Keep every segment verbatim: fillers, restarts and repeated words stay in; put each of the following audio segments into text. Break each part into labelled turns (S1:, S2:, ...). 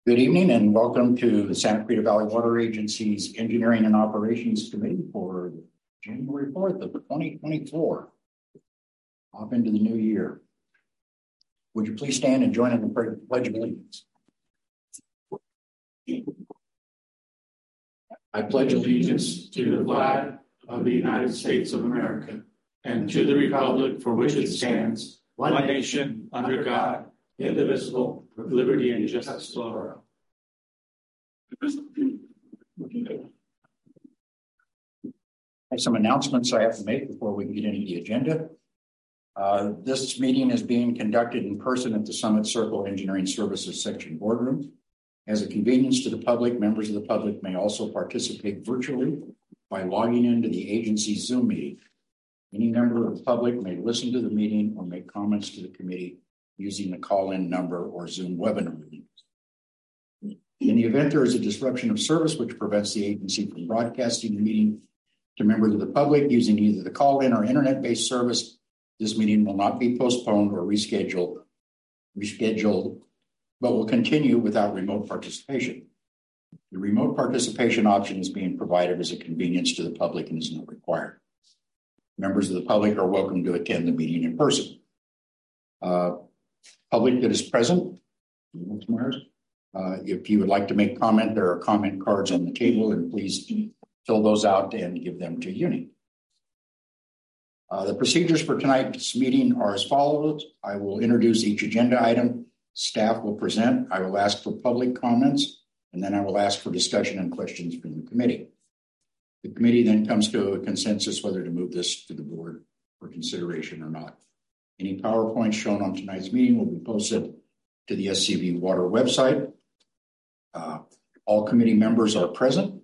S1: Good evening and welcome to the Santa Cruz Valley Water Agency's Engineering and Operations Committee for January fourth of twenty twenty-four. Off into the new year. Would you please stand and join in the Pledge of Allegiance?
S2: I pledge allegiance to the flag of the United States of America and to the republic for which it stands, one nation, under God, indivisible, with liberty and justice for all.
S1: I have some announcements I have to make before we get into the agenda. Uh, this meeting is being conducted in person at the Summit Circle Engineering Services Section Boardroom. As a convenience to the public, members of the public may also participate virtually by logging into the agency's Zoom meeting. Any member of the public may listen to the meeting or make comments to the committee using the call-in number or Zoom webinar link. In the event there is a disruption of service which prevents the agency from broadcasting the meeting to members of the public using either the call-in or internet-based service, this meeting will not be postponed or rescheduled, rescheduled, but will continue without remote participation. The remote participation option is being provided as a convenience to the public and is not required. Members of the public are welcome to attend the meeting in person. Uh, public that is present, uh, if you would like to make comment, there are comment cards on the table, and please fill those out and give them to Uni. Uh, the procedures for tonight's meeting are as follows. I will introduce each agenda item. Staff will present. I will ask for public comments, and then I will ask for discussion and questions from the committee. The committee then comes to a consensus whether to move this to the board for consideration or not. Any PowerPoints shown on tonight's meeting will be posted to the S C V Water website. Uh, all committee members are present.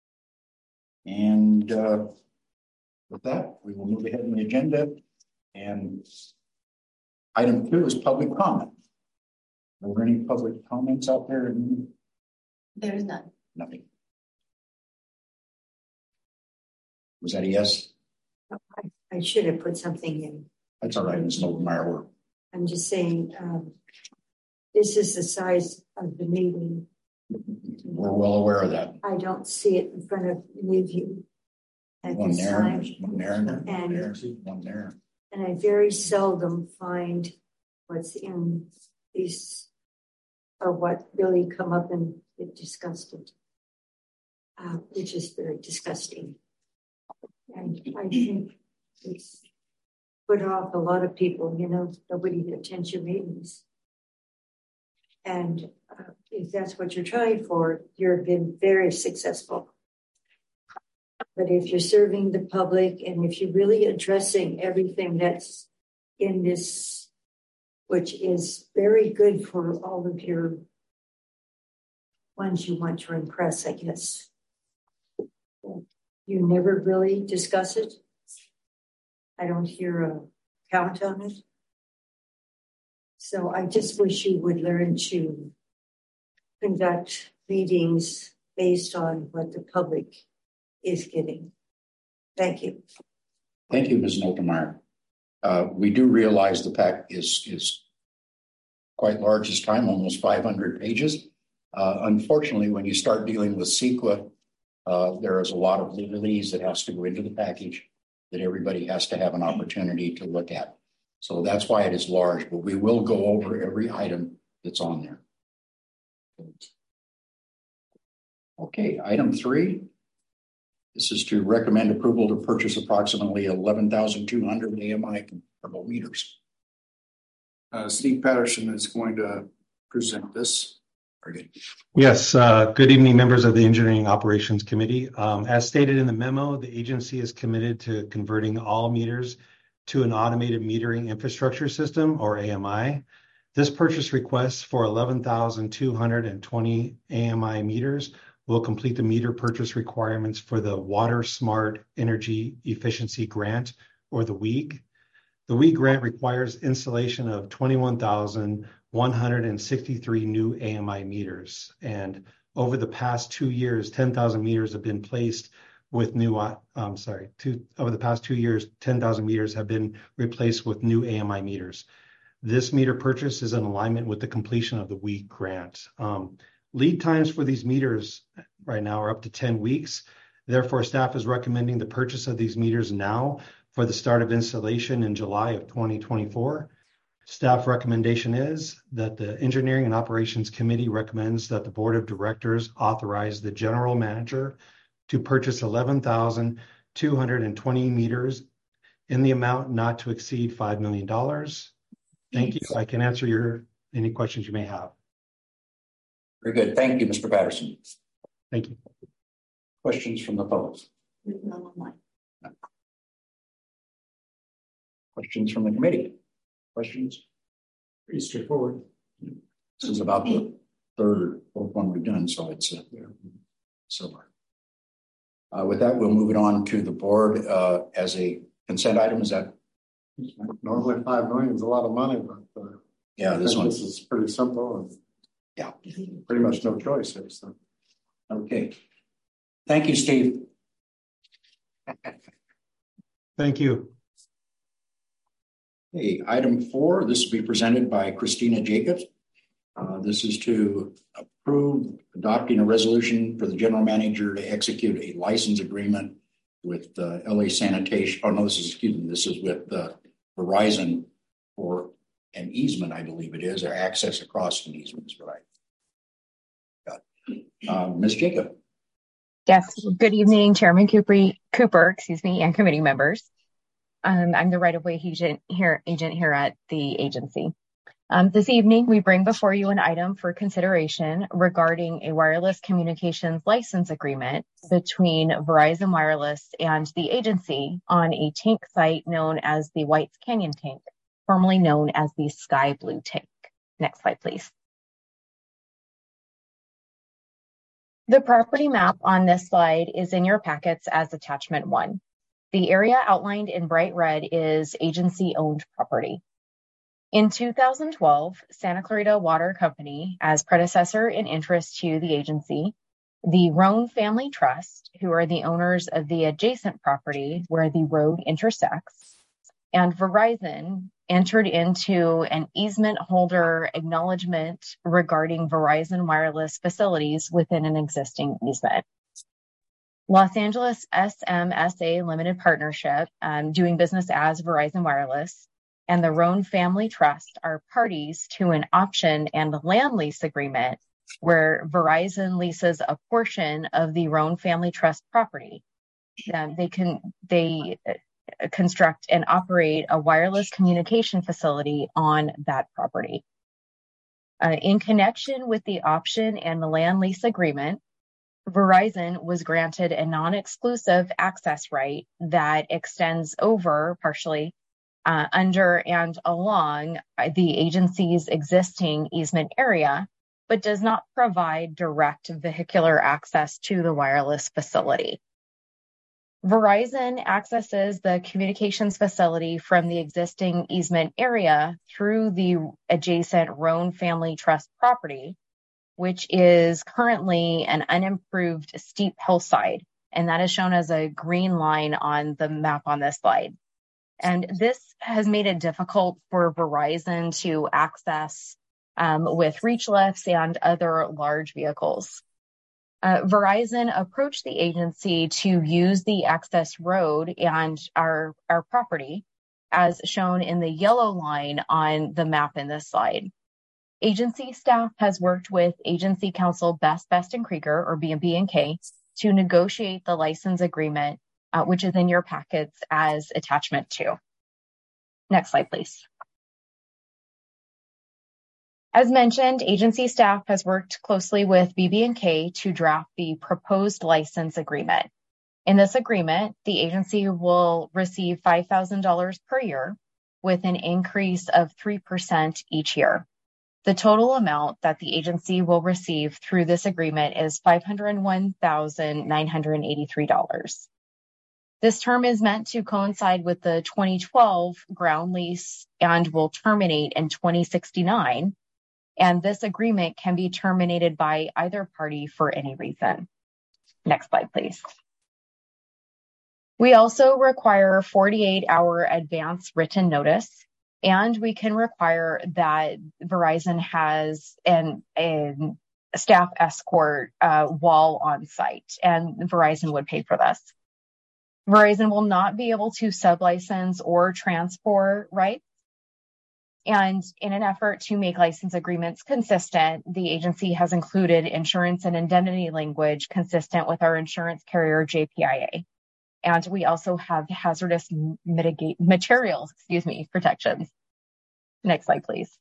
S1: And uh, with that, we will move ahead in the agenda. And item two is public comment. Are there any public comments out there?
S3: There is none.
S1: Nothing. Was that a yes?
S3: I, I should have put something in.
S1: That's all right, Miz Noltenmeyer.
S3: I'm just saying, um, this is the size of the meeting.
S1: We're well aware of that.
S3: I don't see it in front of any of you at
S1: one
S3: this
S1: there,
S3: time.
S1: One there, one
S3: and,
S1: there, one there.
S3: And I very seldom find what's in these or what really come up and get discussed, uh, which is very disgusting. And I think it's put off a lot of people, you know, nobody attends your meetings. And uh, if that's what you're trying for, you've been very successful. But if you're serving the public and if you're really addressing everything that's in this, which is very good for all of your ones you want to impress, I guess. You never really discuss it. I don't hear a count on it. So I just wish you would learn to conduct meetings based on what the public is getting. Thank you.
S1: Thank you, Miz Noltenmeyer. Uh, we do realize the pack is, is quite large this time, almost five hundred pages. Uh, unfortunately, when you start dealing with C E Q A, uh, there is a lot of legalese that has to go into the package that everybody has to have an opportunity to look at. So that's why it is large, but we will go over every item that's on there. Okay, item three. This is to recommend approval to purchase approximately eleven thousand two hundred A M I comparable meters.
S4: Uh, Steve Patterson is going to present this.
S1: Very good.
S5: Yes, uh, good evening, members of the Engineering Operations Committee. Um, as stated in the memo, the agency is committed to converting all meters to an automated metering infrastructure system, or A M I. This purchase request for eleven thousand two hundred twenty A M I meters will complete the meter purchase requirements for the Water Smart Energy Efficiency Grant, or the W E E G. The W E E G grant requires installation of twenty-one thousand one hundred sixty-three new A M I meters. And over the past two years, ten thousand meters have been placed with new, um, sorry, two, over the past two years, ten thousand meters have been replaced with new A M I meters. This meter purchase is in alignment with the completion of the W E E G grant. Um, Lead times for these meters right now are up to ten weeks. Therefore, staff is recommending the purchase of these meters now for the start of installation in July of twenty twenty-four. Staff recommendation is that the Engineering and Operations Committee recommends that the Board of Directors authorize the General Manager to purchase eleven thousand two hundred twenty meters in the amount not to exceed five million dollars. Thank you. I can answer your any questions you may have.
S1: Very good. Thank you, Mister Patterson.
S5: Thank you.
S1: Questions from the public?
S3: No, no.
S1: Questions from the committee? Questions?
S2: Pretty straightforward.
S1: This is about the third or fourth one we've done, so it's uh, similar. Uh, with that, we'll move it on to the board uh, as a consent item. Is that
S4: Normally five million is a lot of money, but uh,
S1: yeah, this one
S4: this is pretty simple and
S1: yeah,
S4: pretty much no choice here. So
S1: okay. Thank you, Steve.
S5: Thank you.
S1: Hey, item four, this will be presented by Christina Jacobs. Uh, this is to approve adopting a resolution for the general manager to execute a license agreement with uh, L A Sanitation. Oh, no, this is, excuse me, this is with uh, Verizon for an easement, I believe it is, or access across an easement, is what I got. Uh, Miz Jacob.
S6: Yes. Good evening, Chairman Cooper, Cooper, excuse me, and committee members. Um, I'm the right-of-way agent here, agent here at the agency. Um, this evening, we bring before you an item for consideration regarding a wireless communications license agreement between Verizon Wireless and the agency on a tank site known as the Whites Canyon Tank, formerly known as the Sky Blue Tank. Next slide, please. The property map on this slide is in your packets as attachment one. The area outlined in bright red is agency-owned property. In two thousand twelve, Santa Clarita Water Company, as predecessor in interest to the agency, the Roan Family Trust, who are the owners of the adjacent property where the road intersects, and Verizon entered into an easement holder acknowledgement regarding Verizon wireless facilities within an existing easement. Los Angeles S M S A Limited Partnership, um, doing business as Verizon Wireless, and the Roan Family Trust are parties to an option and land lease agreement where Verizon leases a portion of the Roan Family Trust property. Um, they can they uh, construct and operate a wireless communication facility on that property. Uh, in connection with the option and the land lease agreement, Verizon was granted a non-exclusive access right that extends over partially uh, under and along the agency's existing easement area, but does not provide direct vehicular access to the wireless facility. Verizon accesses the communications facility from the existing easement area through the adjacent Roan Family Trust property, which is currently an unimproved steep hillside, and that is shown as a green line on the map on this slide. And this has made it difficult for Verizon to access um, with reach lifts and other large vehicles. Uh, Verizon approached the agency to use the access road and our, our property as shown in the yellow line on the map in this slide. Agency staff has worked with Agency Counsel Best, Best and Krieger, or B and B and K, to negotiate the license agreement, uh, which is in your packets as attachment two. Next slide, please. As mentioned, agency staff has worked closely with B B and K to draft the proposed license agreement. In this agreement, the agency will receive five thousand dollars per year with an increase of three percent each year. The total amount that the agency will receive through this agreement is five hundred one thousand nine hundred eighty-three dollars. This term is meant to coincide with the twenty twelve ground lease and will terminate in twenty sixty-nine. And this agreement can be terminated by either party for any reason. Next slide, please. We also require forty-eight hour advance written notice, and we can require that Verizon has an, an staff escort uh, while on site, and Verizon would pay for this. Verizon will not be able to sublicense or transport rights. And in an effort to make license agreements consistent, the agency has included insurance and indemnity language consistent with our insurance carrier, J P I A. And we also have hazardous mitigate materials, excuse me, protections. Next slide, please.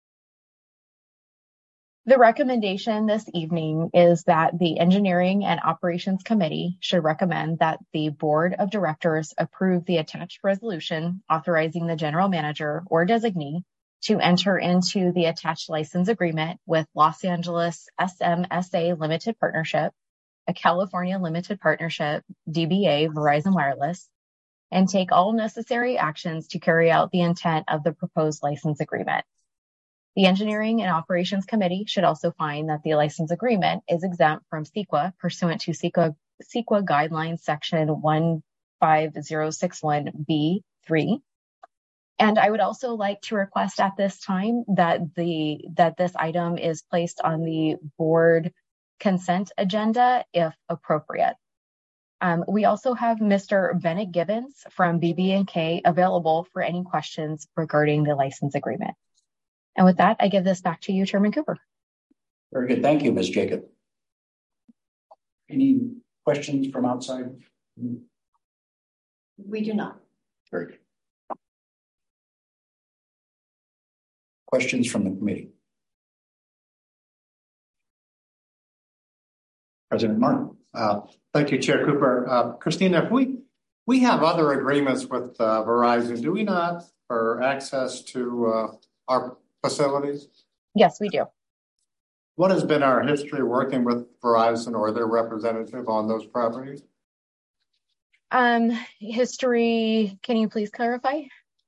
S6: The recommendation this evening is that the Engineering and Operations Committee should recommend that the Board of Directors approve the attached resolution authorizing the General Manager or designee to enter into the attached license agreement with Los Angeles S M S A Limited Partnership, a California Limited Partnership, D B A Verizon Wireless, and take all necessary actions to carry out the intent of the proposed license agreement. The Engineering and Operations Committee should also find that the license agreement is exempt from CEQA pursuant to CEQA, CEQA Guidelines Section one five zero six one B three. And I would also like to request at this time that the that this item is placed on the board consent agenda if appropriate. Um, we also have Mister Bennett Gibbons from B B and K available for any questions regarding the license agreement. And with that, I give this back to you, Chairman Cooper.
S1: Very good. Thank you, Miz Jacob. Any questions from outside?
S3: We do not.
S1: Very good. Questions from the committee? President Martin.
S7: Uh, thank you, Chair Cooper. Uh, Christina, if we, we have other agreements with uh, Verizon, do we not, for access to uh, our facilities?
S6: Yes, we do.
S7: What has been our history working with Verizon or their representative on those properties?
S6: Um, history, can you please clarify?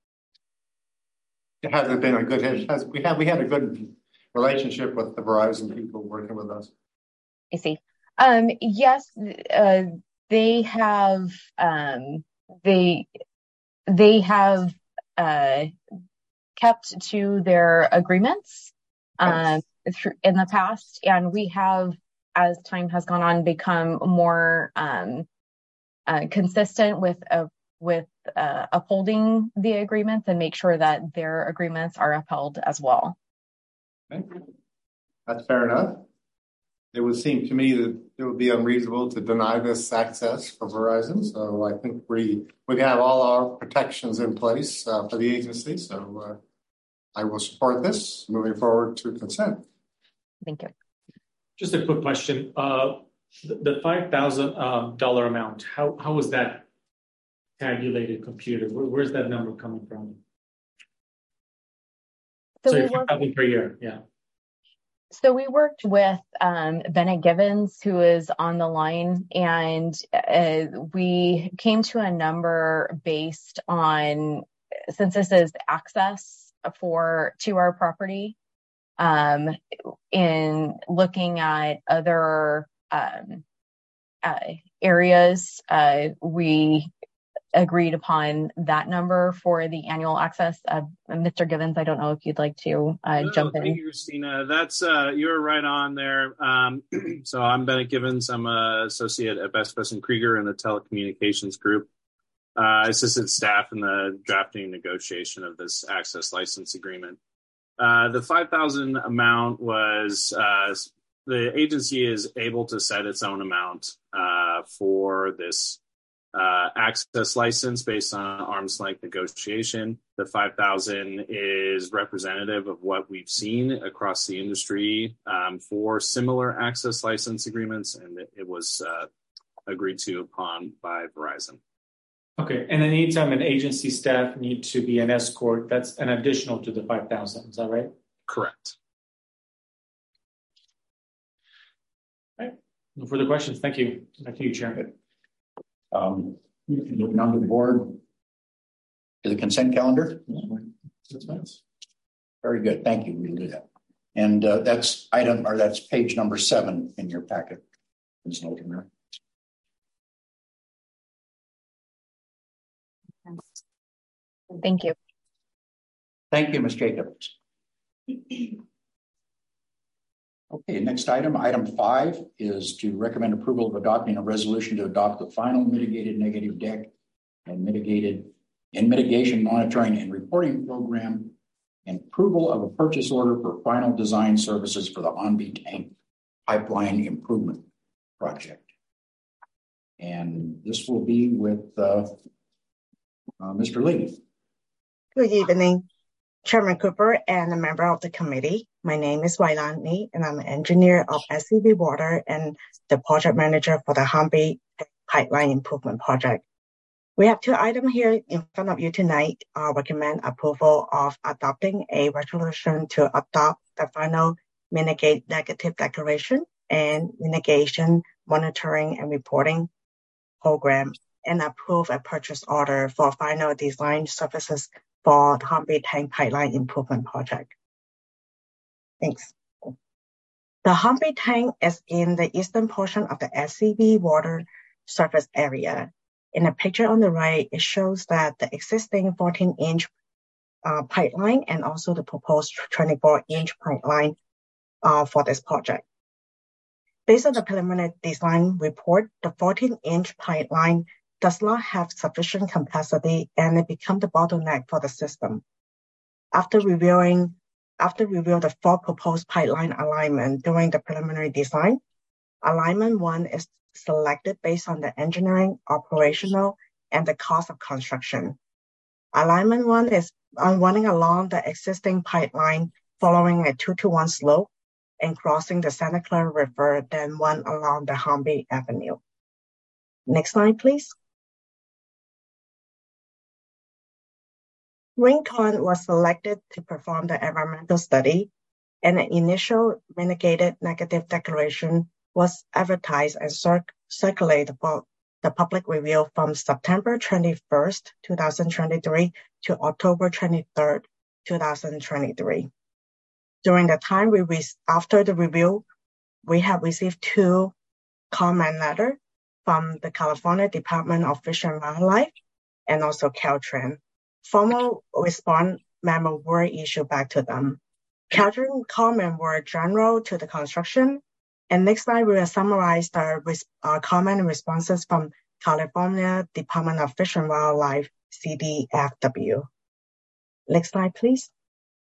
S7: Has it been a good, has, we, have, we had a good relationship with the Verizon people working with us?
S6: I see. Um, yes, uh, they have, um, they, they have uh, kept to their agreements um, through, in the past, and we have, as time has gone on, become more um, uh, consistent with uh, with uh, upholding the agreements and make sure that their agreements are upheld as well.
S7: Okay. That's fair enough. It would seem to me that it would be unreasonable to deny this access for Verizon. So I think we we have all our protections in place uh, for the agency. So uh, I will support this moving forward to consent.
S6: Thank you.
S2: Just a quick question. Uh, the, the five thousand dollar um, amount, how, how was that tabulated, computed? Where, where's that number coming from?
S6: So,
S2: so
S6: we work
S2: per year, yeah.
S6: So we worked with um, Bennett Gibbons, who is on the line, and uh, we came to a number based on, since this is access for to our property, um, in looking at other um, uh, areas, uh, we agreed upon that number for the annual access. Uh, Mister Gibbons, I don't know if you'd like to uh,
S8: no,
S6: jump in.
S8: Thank you, Christina. That's uh, you're right on there. Um, so I'm Bennett Gibbons. I'm an associate at Best Best and Krieger in the telecommunications group. Uh, I assisted staff in the drafting and negotiation of this access license agreement. Uh, the five thousand amount was uh, the agency is able to set its own amount uh, for this Uh, access license based on arm's length negotiation. The five thousand is representative of what we've seen across the industry um, for similar access license agreements, and it, it was uh, agreed to upon by Verizon.
S2: Okay, and then anytime an agency staff need to be an escort, that's an additional to the five thousand, is that right?
S8: Correct.
S2: All right, no further questions. Thank you. Back to you, Chair.
S1: Um, moving on to the board to the consent calendar. Very good. Thank you. We can do that. And uh, that's item, or that's page number seven in your packet.
S6: Thank you.
S1: Thank you, Miz Jacobs. Okay, next item, item five, is to recommend approval of adopting a resolution to adopt the final mitigated negative deck and mitigated and mitigation monitoring and reporting program, and approval of a purchase order for final design services for the Hornby Tank Pipeline Improvement Project. And this will be with uh, uh, Mister Lee.
S9: Good evening, Chairman Cooper and a member of the committee. My name is Wailan Lee, and I'm an engineer of S C V Water and the project manager for the Hornby Pipeline Improvement Project. We have two items here in front of you tonight. I recommend approval of adopting a resolution to adopt the final mitigate negative declaration and mitigation monitoring and reporting program, and approve a purchase order for final design services for the Hornby Tank Pipeline Improvement Project. Thanks. The Hornby Tank is in the eastern portion of the S C V Water surface area. In the picture on the right, it shows that the existing fourteen inch uh, pipeline and also the proposed twenty-four inch pipeline uh, for this project. Based on the preliminary design report, the fourteen inch pipeline does not have sufficient capacity and it becomes the bottleneck for the system. After reviewing, after review the four proposed pipeline alignment during the preliminary design, alignment one is selected based on the engineering, operational, and the cost of construction. Alignment one is running along the existing pipeline following a two to one slope and crossing the Santa Clara River, then one along the Hornby Avenue. Next slide, please. Rincon was selected to perform the environmental study, and an initial mitigated negative declaration was advertised and circ- circulated for the public review from September twenty-first, twenty twenty-three to October twenty-third, twenty twenty-three. During the time we re- after the review, we have received two comment letters from the California Department of Fish and Wildlife and also Caltrans. Formal response memo were issued back to them. Caltrans comment were general to the construction, and next slide we will summarize the res- uh, comment and responses from California Department of Fish and Wildlife, C D F W. Next slide, please.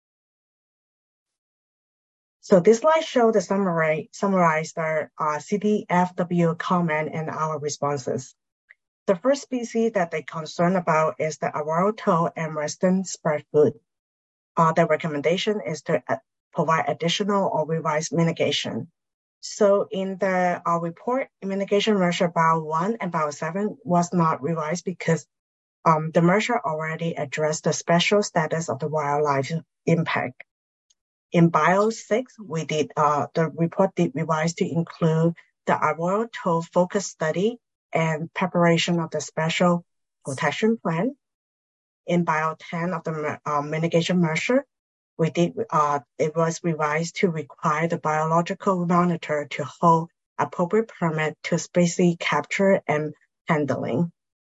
S9: So this slide shows the summary, summarize the uh, C D F W comment and our responses. The first species that they concern about is the arroyo toad and western spreadfoot. Uh, the recommendation is to uh, provide additional or revised mitigation. So in the uh, report, mitigation measure bio one and bio seven was not revised because um, the measure already addressed the special status of the wildlife impact. In bio six, we did uh, the report did revise to include the arroyo toad focus study and preparation of the special protection plan. In bio ten of the uh, mitigation measure, we did uh, it was revised to require the biological monitor to hold appropriate permit to species capture and handling.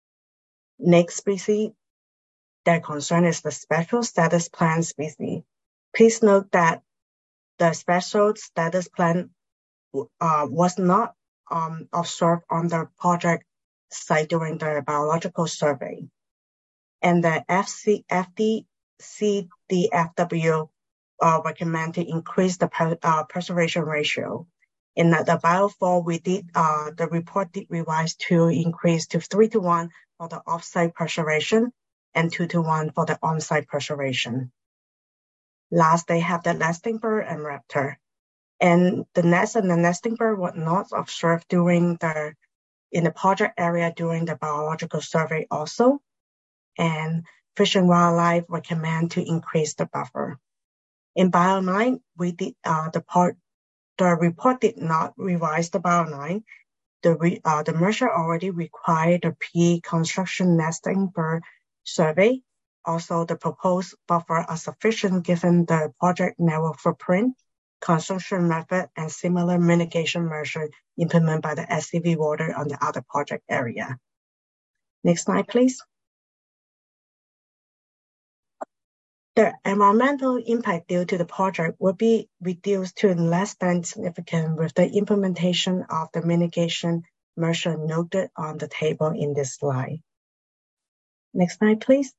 S9: Next species, their concern is the special status plan species. Please note that the special status plan uh, was not um, observed on the project site during the biological survey. And the F C, F D C D F W uh, recommend to increase the per, uh, preservation ratio. In the, the bio four, we did, uh, the report did revise to increase to three to one for the off-site preservation and two to one for the on-site preservation. Last, they have the nesting bird and raptor. And the nest and the nesting bird were not observed during the, in the project area during the biological survey also. And Fish and Wildlife recommend to increase the buffer. In bio nine, we did, uh, the part, the report did not revise the bio nine. The, re, uh, the measure already required the pre-construction nesting bird survey. Also, the proposed buffer are sufficient given the project narrow footprint, construction method, and similar mitigation measure implemented by the S C V Water on the other project area. Next slide, please. The environmental impact due to the project will be reduced to less than significant with the implementation of the mitigation measure noted on the table in this slide. Next slide, please.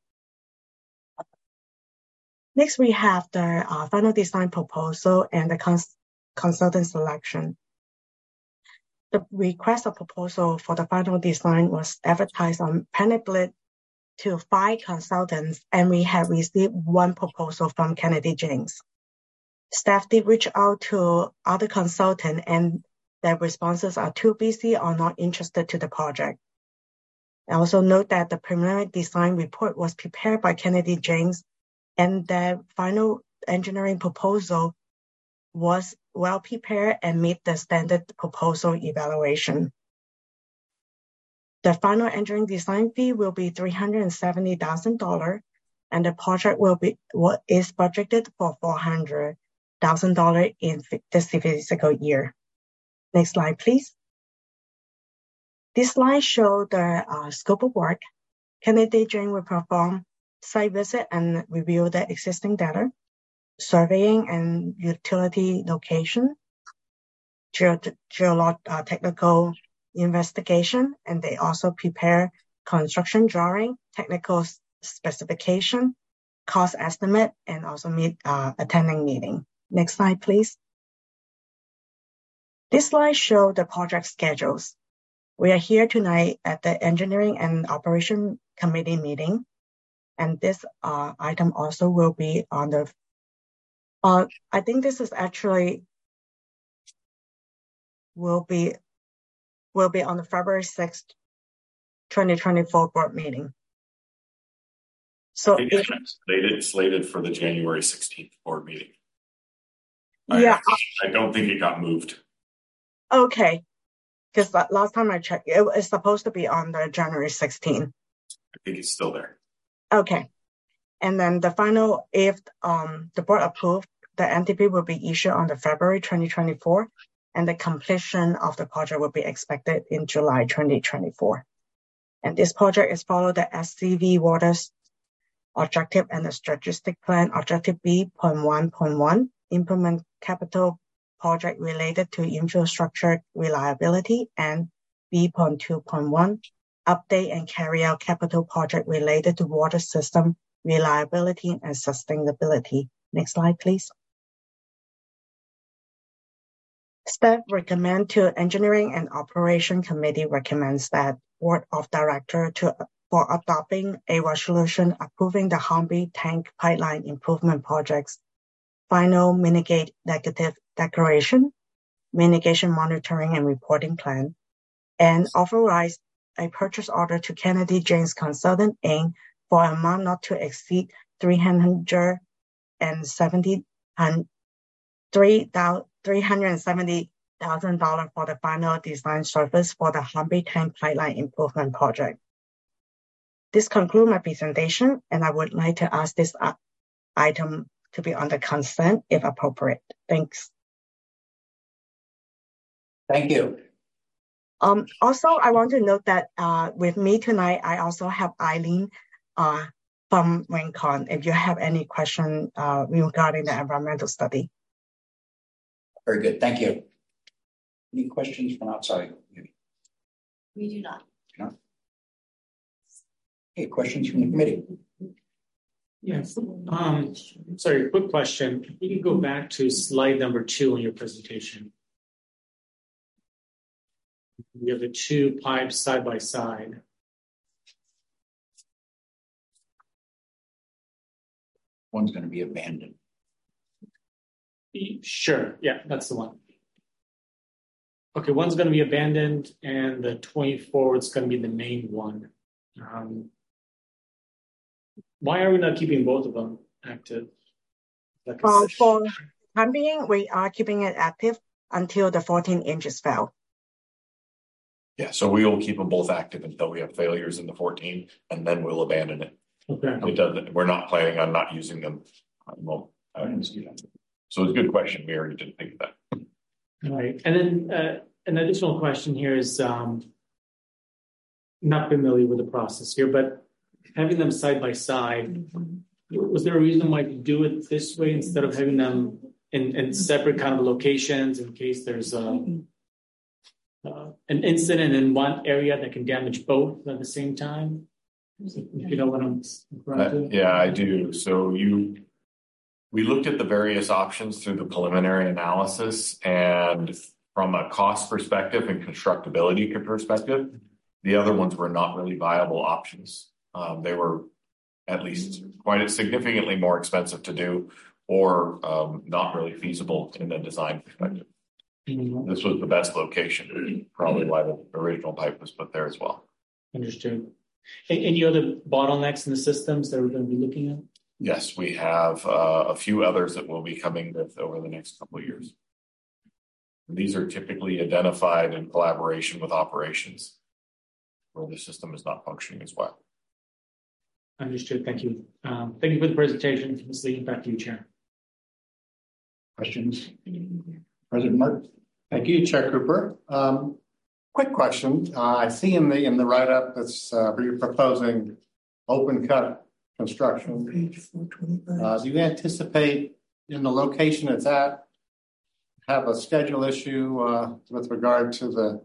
S9: Next, we have the uh, final design proposal and the cons consultant selection. The request of proposal for the final design was advertised on Panic-Lit to five consultants, and we have received one proposal from Kennedy James. Staff did reach out to other consultants, and their responses are too busy or not interested to the project. I also note that the preliminary design report was prepared by Kennedy James, and the final engineering proposal was well prepared and meet the standard proposal evaluation. The final engineering design fee will be three hundred seventy thousand dollars, and the project will be what is budgeted for four hundred thousand dollars in this fiscal year. Next slide, please. This slide shows the uh, scope of work. Kennedy James will perform site visit and review the existing data, surveying and utility location, geotechnical uh, investigation, and they also prepare construction drawing, technical specification, cost estimate, and also meet uh, attending meeting. Next slide, please. This slide shows the project schedules. We are here tonight at the Engineering and Operation Committee meeting, and this uh, item also will be on the, uh, I think this is actually, will be will be on the February sixth, twenty twenty-four board meeting. So
S10: it's slated, slated for the January sixteenth board meeting.
S9: Yeah.
S10: I, I don't think it got moved.
S9: Okay. Because last time I checked, it was supposed to be on the January sixteenth.
S10: I think it's still there.
S9: Okay. And then the final, if um, the board approved, the N T P will be issued on the February twenty twenty-four. And the completion of the project will be expected in July twenty twenty-four. And this project is follow the S C V Waters objective and the strategic plan objective B point one point one, implement capital project related to infrastructure reliability, and B point two point one, update and carry out capital project related to water system reliability and sustainability. Next slide, please. Staff recommend to Engineering and Operation Committee recommends that Board of Directors to for adopting a resolution approving the Hornby Tank Pipeline Improvement Project's final mitigate negative declaration, mitigation monitoring and reporting plan, and authorize a purchase order to Kennedy James Consultant Incorporated for an amount not to exceed three hundred seventy thousand dollars for the final design service for the Hornby Tank Pipeline Improvement Project. This concludes my presentation, and I would like to ask this item to be on the consent if appropriate. Thanks.
S1: Thank you.
S9: Um, also, I want to note that uh, with me tonight, I also have Eileen uh, from Rincon, if you have any question uh, regarding the environmental study.
S1: Very good. Thank you. Any questions from outside?
S3: We do not.
S1: No. Okay, questions from the committee?
S2: Yes. Um, sorry, quick question. You can go back to slide number two on your presentation. You have the two pipes side by side.
S1: One's going to be abandoned.
S2: Sure. Yeah, that's the one. Okay, one's going to be abandoned, and the twenty-four is going to be the main one. Um, why are we not keeping both of them active? Like
S9: uh, for the time being, we are keeping it active until the fourteen inches fell.
S10: Yeah, so we will keep them both active until we have failures in the fourteen, and then we'll abandon it.
S2: Okay.
S10: It doesn't. We're not planning on not using them. Well, I didn't see that. So it's a good question. We already didn't think of that.
S2: All right. And then uh, an additional question here is um, not familiar with the process here, but having them side by side, Was there a reason why you do it this way instead of having them in, in separate kind of locations in case there's a, uh, an incident in one area that can damage both at the same time? If you know what I'm referring to?
S10: Uh, yeah, I do. So you, we looked at the various options through the preliminary analysis, and from a cost perspective and constructability perspective, the other ones were not really viable options. Um, they were at least quite significantly more expensive to do, or um, not really feasible in the design perspective. Mm-hmm. This was the best location, probably why the original pipe was put there as well.
S2: Understood. Any other bottlenecks in the systems that we're going to be looking at?
S10: Yes, we have uh, a few others that we'll be coming with over the next couple of years. These are typically identified in collaboration with operations where the system is not functioning as well.
S2: Understood. Thank you. Um, thank you for the presentation. Miz Lee, back to you, Chair.
S1: Questions? President Martin.
S7: Thank you, Chair Cooper. Um, quick question. Uh, I see in the in the write-up that's uh, you're proposing open cut construction. Page four twenty-five. Uh, do you anticipate in the location it's at have a schedule issue uh, with regard to the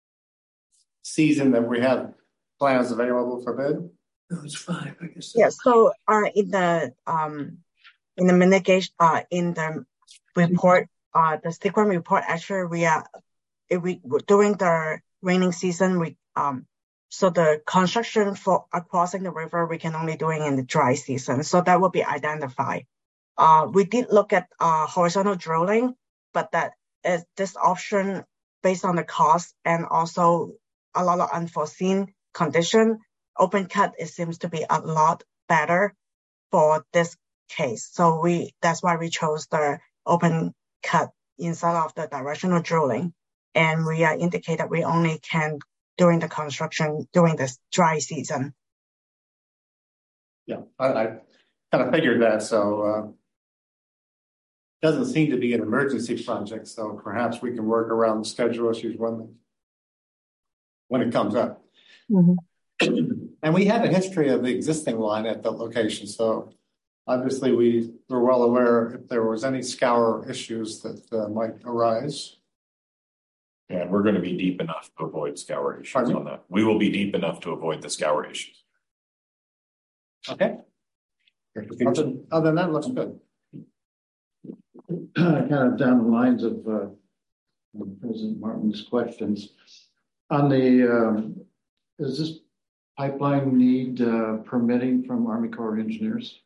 S7: season that we have plans available for bid?
S9: No, it's five, I guess. Yeah. So, uh, in the um, in the mitigation, uh, in the report, uh, the Sequent report, actually, we are we during the raining season, we um, so the construction for uh, crossing the river, we can only do it in the dry season. So that will be identified. Uh, we did look at uh horizontal drilling, but that is this option based on the cost and also a lot of unforeseen condition. Open cut, it seems to be a lot better for this case. So we, that's why we chose the open cut instead of the directional drilling. And we uh, indicate that we only can during the construction, during this dry season.
S7: Yeah, I, I kind of figured that. So, uh, doesn't seem to be an emergency project. So perhaps we can work around the schedule issues when, when it comes up.
S9: Mm-hmm.
S7: And we have a history of the existing line at the location. So obviously we were well aware if there was any scour issues that uh, might arise.
S10: Yeah, and we're going to be deep enough to avoid scour issues
S7: Pardon
S10: on that. We will be deep enough to avoid the scour issues.
S7: Okay. Other, other than that, looks good.
S11: Kind of down the lines of uh, President Martin's questions. On the, um, does this pipeline need uh, permitting from Army Corps of Engineers?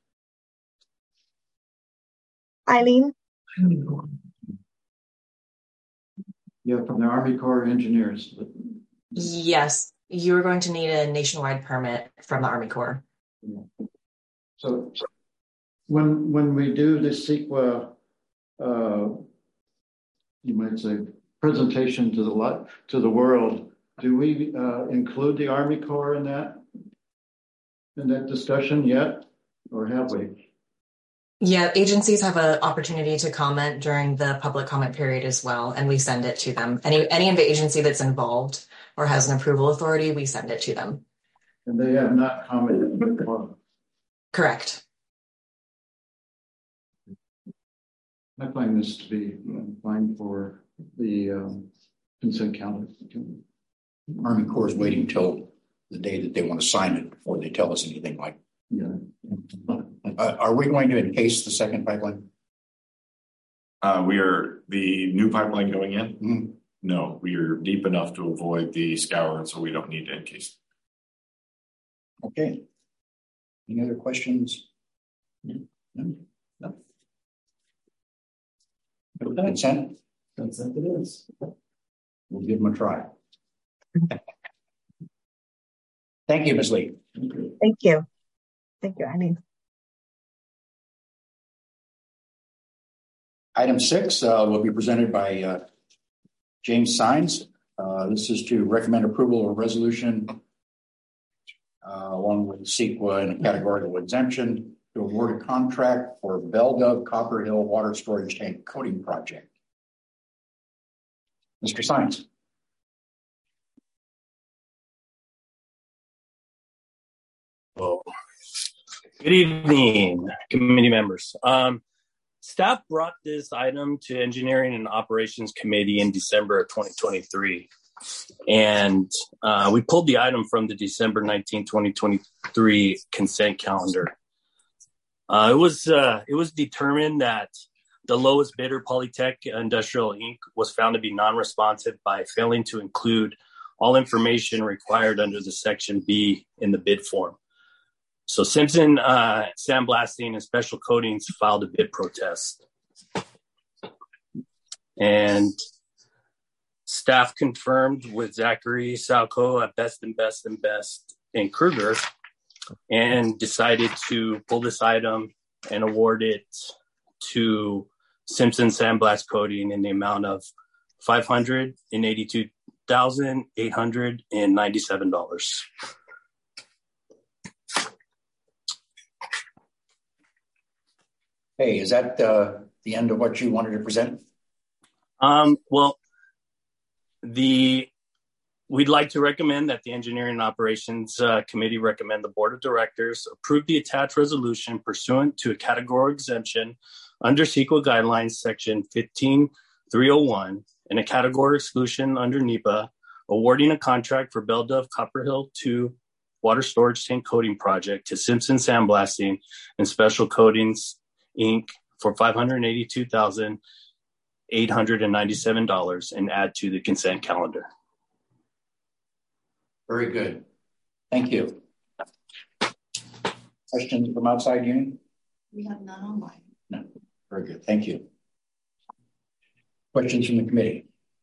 S9: Eileen?
S11: Yeah, from the Army Corps of Engineers.
S12: Yes, you're going to need a nationwide permit from the Army Corps.
S11: Yeah. So when when we do the CEQA, uh, you might say, presentation to the to the world, do we uh, include the Army Corps in that in that discussion yet, or have we?
S12: Yeah, agencies have an opportunity to comment during the public comment period as well, and we send it to them. Any any agency that's involved or has an approval authority, we send it to them.
S11: And they have not commented before.
S12: Correct.
S11: I find this to be fine for the um, consent calendar.
S1: Army Corps is waiting till the day that they want to sign it before they tell us anything like.
S11: Yeah.
S1: Uh, are we going to encase the second pipeline?
S10: Uh, we are the new pipeline going in.
S1: Mm-hmm.
S10: No, we are deep enough to avoid the scour, so we don't need to encase.
S1: Okay. Any other questions? No. No. No. Consent.
S2: Consent it is.
S1: We'll give them a try. Thank you, Miz Lee.
S9: Thank you. Thank you, Eileen.
S1: Item six uh, will be presented by uh, James Sines. Uh, this is to recommend approval of a resolution uh, along with CEQA and a categorical exemption to award a contract for Beldove Copper Hill Water Storage Tank Coating Project. Mister Sines.
S10: Well,
S13: Good evening, committee members. Um, staff brought this item to Engineering and Operations Committee in December of twenty twenty-three. And uh, we pulled the item from the December nineteenth, twenty twenty-three consent calendar. Uh, it was uh, it was determined that the lowest bidder, Polytech Industrial Incorporated, was found to be non-responsive by failing to include all information required under the Section B in the bid form. So Simpson uh, Sandblasting and Special Coatings filed a bid protest. And staff confirmed with Zachary Salco at Best and Best and Best and Kruger and decided to pull this item and award it to Simpson Sandblast Coating in the amount of five hundred eighty-two thousand eight hundred ninety-seven dollars.
S1: Hey, is that uh, the end of what you wanted to present?
S13: Um, well, the we'd like to recommend that the Engineering and Operations uh, Committee recommend the Board of Directors approve the attached resolution pursuant to a categorical exemption under CEQA Guidelines Section fifteen three oh one and a category exclusion under NEPA, awarding a contract for Belle Dove Copper Hill two Water Storage Tank Coating Project to Simpson Sandblasting and Special Coatings, Incorporated for five hundred eighty-two thousand eight hundred ninety-seven dollars and add to the consent calendar.
S1: Very good. Thank you. Questions from outside union?
S14: We have none online.
S1: No. Very good. Thank you. Questions from the committee?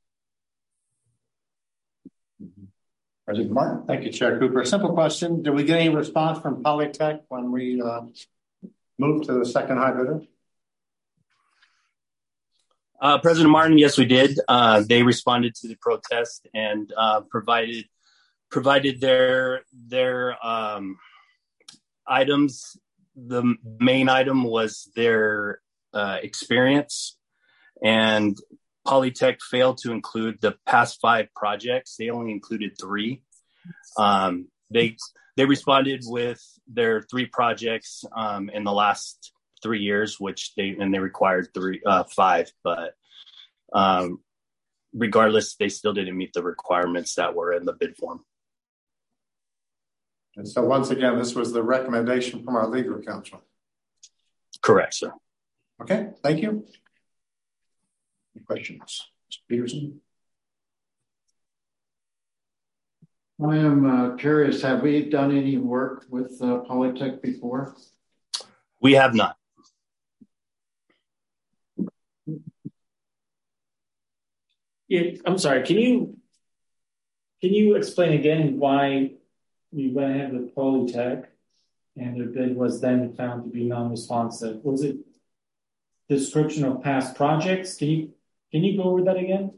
S1: President Martin.
S7: Thank you, Chair Cooper. Simple question. Did we get any response from Polytech when we uh, moved to the second high bidder?
S13: Uh, President Martin, yes, we did. Uh, they responded to the protest and uh, provided provided their their um, items. The main item was their uh, experience, and Polytech failed to include the past five projects. They only included three. Um, they they responded with their three projects um, in the last three years, which they and they required three uh, five, but um, regardless, they still didn't meet the requirements that were in the bid form.
S7: And so once again, this was the recommendation from our legal counsel.
S13: Correct, sir.
S7: Okay, thank you.
S1: Any questions? Mister Peterson?
S11: I am uh, curious, have we done any work with uh, Polytech before?
S13: We have not.
S2: Yeah, I'm sorry, can you can you explain again why we went ahead with Polytech and their bid was then found to be non-responsive? Was it description of past projects? Can you can you go over that again?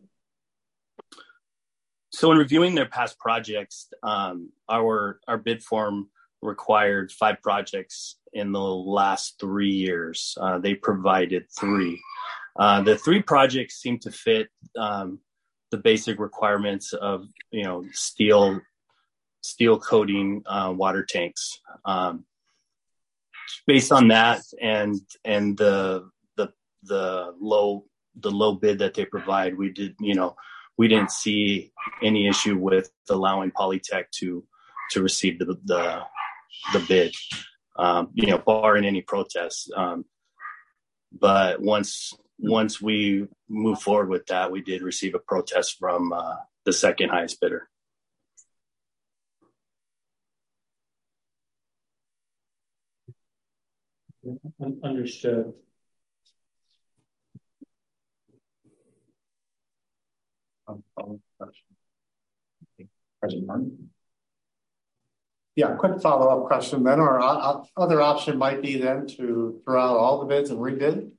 S13: So in reviewing their past projects, um, our our bid form required five projects in the last three years. Uh, they provided three. Uh, the three projects seem to fit um, the basic requirements of, you know, steel steel coating uh, water tanks. Um, based on that and and the the the low the low bid that they provide, we did you know we didn't see any issue with allowing Polytech to to receive the the, the bid, um, you know, barring any protests. Um, but once once we moved forward with that, we did receive a protest from uh, the second highest bidder.
S2: Understood.
S1: President Martin?
S7: Yeah, quick follow-up question then. Our uh, other option might be then to throw out all the bids and rebid.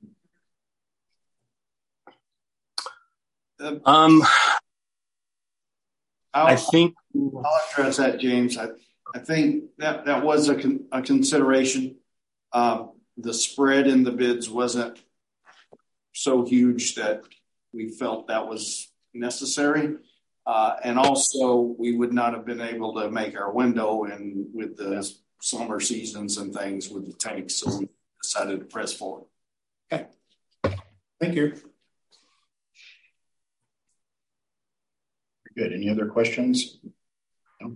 S13: Um,
S4: I'll,
S13: I think
S4: I'll address that, James. I, I think that, that was a, con, a consideration. Uh, the spread in the bids wasn't so huge that we felt that was necessary. Uh, and also, we would not have been able to make our window, and with the summer seasons and things with the tanks. So we decided to press forward.
S1: Okay. Thank you. Good. Any other questions? No?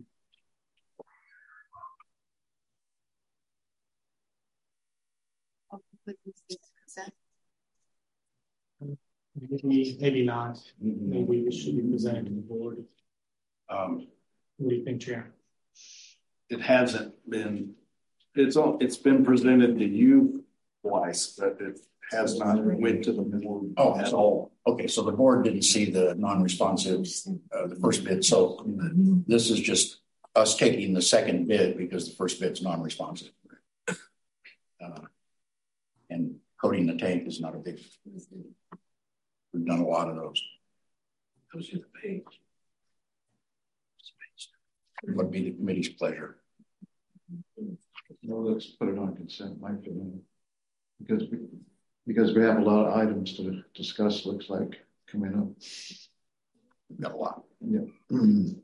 S2: Maybe, maybe not. Maybe we should be presented to the board.
S4: Um,
S2: what do you think, Chair?
S4: It hasn't been. It's all. It's been presented to you twice, but it has not went to the board
S1: oh,
S4: at
S1: so,
S4: all.
S1: Okay, so the board didn't see the non-responsive, uh, the first bid. So this is just us taking the second bid because the first bid's non-responsive. Uh, and coating the tank is not a big. We've done a lot of those. Those are the page. It would be the committee's pleasure.
S11: Well, let's put it on consent, my opinion, because we because we have a lot of items to discuss. Looks like coming up.
S1: We've got a lot.
S11: Yeah. Mm.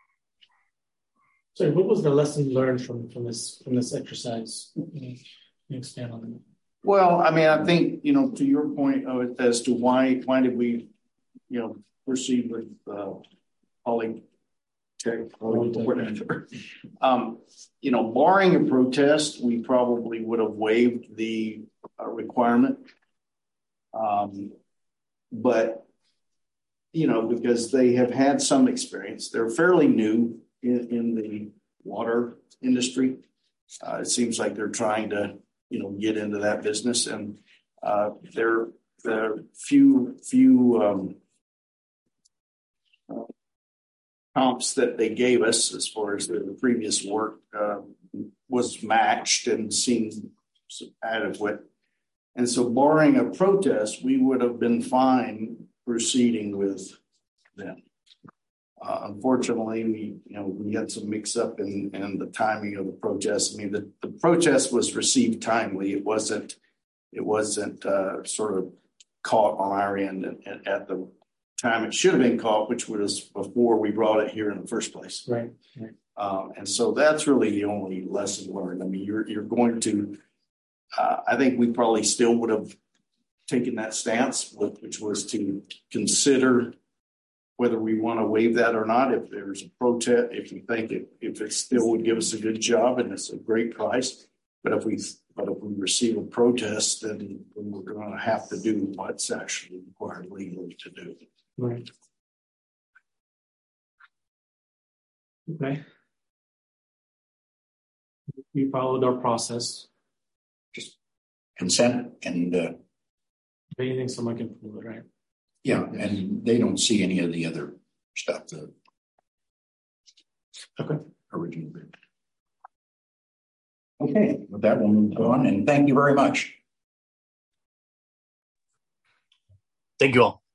S2: So, what was the lesson learned from from this from this exercise? Can you expand on that?
S4: Well, I mean, I think, you know, to your point uh, as to why why did we, you know, proceed with uh, Poly Tech, whatever. Um, you know, barring a protest, we probably would have waived the uh, requirement. Um, but, you know, because they have had some experience, they're fairly new in, in the water industry. Uh, it seems like they're trying to, you know, get into that business, and uh, there, there are few, few um, uh, comps that they gave us as far as the previous work uh, was matched and seemed adequate. And so, barring a protest, we would have been fine proceeding with them. Uh, unfortunately, we, you know, we had some mix up in, in the timing of the protest. I mean, the, the protest was received timely. It wasn't, it wasn't uh, sort of caught on our end at, at the time it should have been caught, which was before we brought it here in the first place.
S2: Right. right.
S4: Um, and so that's really the only lesson learned. I mean, you're you're going to. Uh, I think we probably still would have taken that stance, which was to consider whether we want to waive that or not. If there's a protest, if we think it, if it still would give us a good job and it's a great price, but if we but if we receive a protest, then we're going to have to do what's actually required legally to do.
S2: Right. Okay. We followed our process.
S1: Just consent and. Uh,
S2: if anything, someone can pull it, right?
S1: Yeah, and they don't see any of the other stuff. The
S2: okay.
S1: Original bid. Okay, with that, we'll move on, and thank you very much.
S13: Thank you all.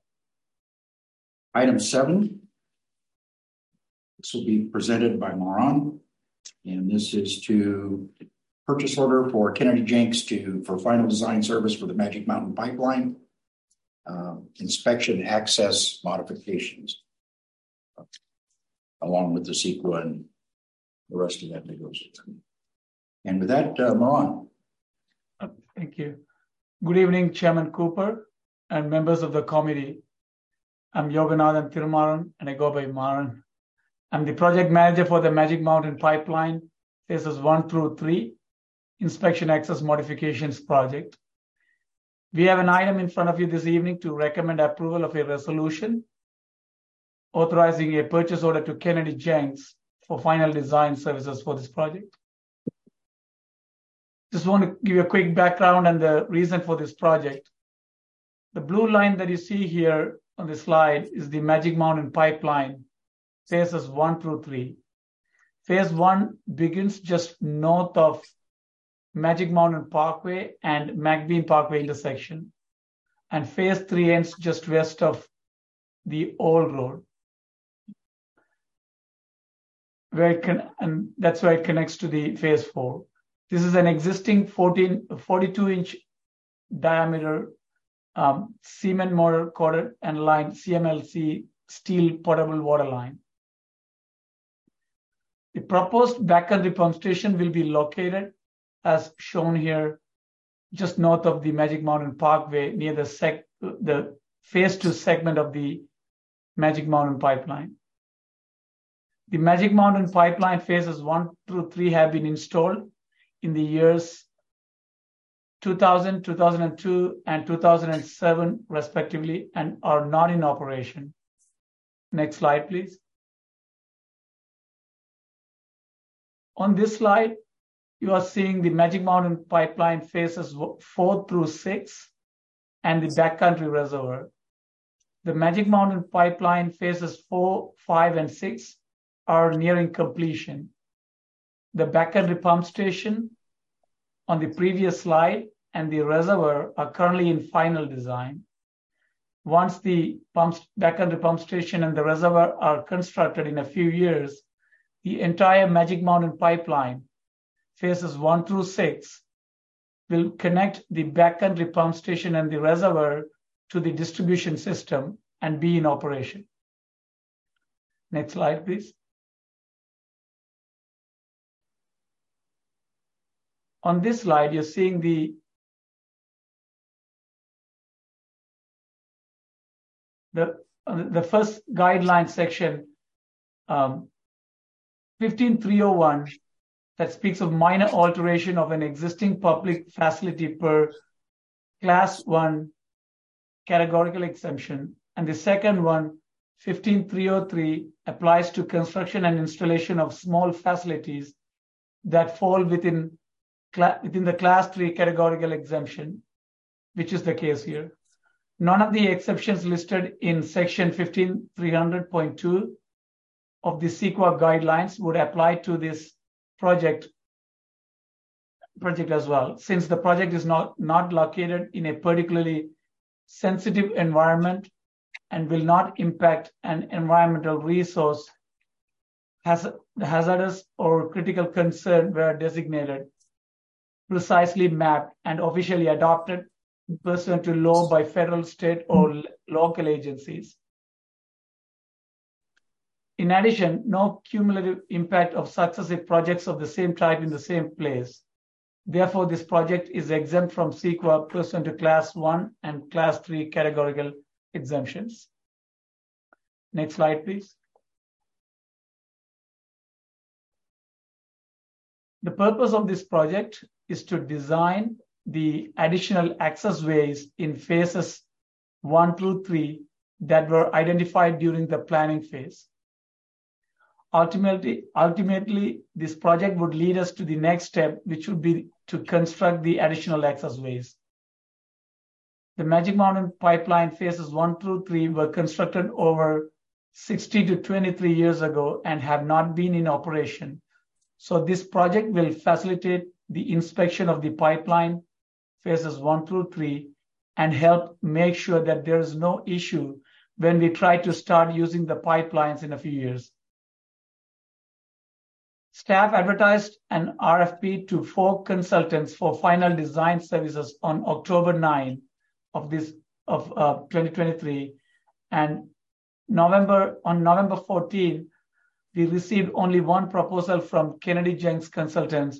S1: Item seven. This will be presented by Moran, and this is to purchase order for Kennedy Jenks to for final design service for the Magic Mountain pipeline. Um, inspection access modifications, uh, along with the C E Q A and the rest of that that goes with it. And with that, uh, Moran.
S14: Uh, thank you. Good evening, Chairman Cooper and members of the committee. I'm Yoganathan Thirumaran, and I go by Maran. I'm the project manager for the Magic Mountain Pipeline, phases one through three, inspection access modifications project. We have an item in front of you this evening to recommend approval of a resolution authorizing a purchase order to Kennedy Jenks for final design services for this project. Just want to give you a quick background and the reason for this project. The blue line that you see here on the slide is the Magic Mountain Pipeline, phases one through three. Phase one begins just north of Magic Mountain Parkway and McBean Parkway intersection. And phase three ends just west of the old road. Where it can, and that's where it connects to the phase four. This is an existing fourteen, forty-two inch diameter um, cement mortar coated and lined C M L C steel potable water line. The proposed backcountry pump station will be located as shown here, just north of the Magic Mountain Parkway near the, sec- the phase two segment of the Magic Mountain Pipeline. The Magic Mountain Pipeline phases one through three have been installed in the years two thousand, two thousand two, and two thousand seven, respectively, and are not in operation. Next slide, please. On this slide, you are seeing the Magic Mountain Pipeline phases four through six and the backcountry reservoir. The Magic Mountain Pipeline phases four, five, and six are nearing completion. The backcountry pump station on the previous slide and the reservoir are currently in final design. Once the pump, backcountry pump station and the reservoir are constructed in a few years, the entire Magic Mountain Pipeline, phases one through six, will connect the backcountry pump station and the reservoir to the distribution system and be in operation. Next slide, please. On this slide, you're seeing the the, uh, the first guideline section, um, fifteen three oh one, that speaks of minor alteration of an existing public facility per class one categorical exemption. And the second one, fifteen three oh three, applies to construction and installation of small facilities that fall within within the class three categorical exemption, which is the case here. None of the exceptions listed in section fifteen three hundred point two of the CEQA guidelines would apply to this project, project as well, since the project is not, not located in a particularly sensitive environment and will not impact an environmental resource has hazardous or critical concern were designated, precisely mapped, and officially adopted pursuant to law by federal, state, or local agencies. In addition, no cumulative impact of successive projects of the same type in the same place. Therefore, this project is exempt from CEQA pursuant to class one and class three categorical exemptions. Next slide, please. The purpose of this project is to design the additional access ways in phases one through three that were identified during the planning phase. Ultimately, ultimately, this project would lead us to the next step, which would be to construct the additional access ways. The Magic Mountain Pipeline phases one through three were constructed over sixty to twenty-three years ago and have not been in operation. So this project will facilitate the inspection of the pipeline phases one through three and help make sure that there is no issue when we try to start using the pipelines in a few years. Staff advertised an R F P to four consultants for final design services on October ninth of this of uh, twenty twenty-three, and November on November fourteenth, we received only one proposal from Kennedy Jenks Consultants.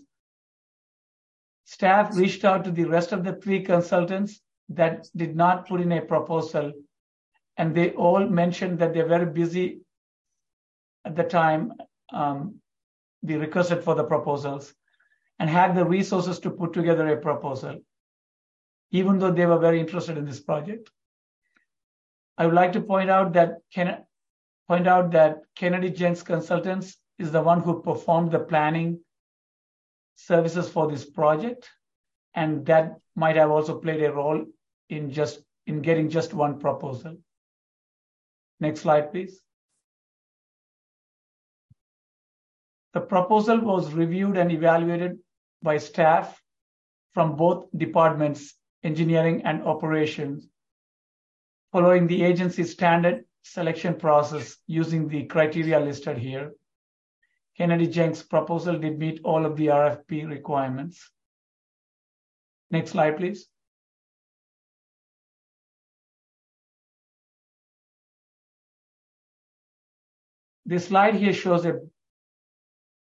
S14: Staff reached out to the rest of the three consultants that did not put in a proposal, and they all mentioned that they're very busy at the time um, we requested for the proposals and had the resources to put together a proposal, even though they were very interested in this project. I would like to point out that Ken- point out that Kennedy Jenks Consultants is the one who performed the planning services for this project, and that might have also played a role in just in getting just one proposal. Next slide, please. The proposal was reviewed and evaluated by staff from both departments, engineering and operations, following the agency's standard selection process using the criteria listed here. Kennedy Jenks' proposal did meet all of the R F P requirements. Next slide, please. This slide here shows a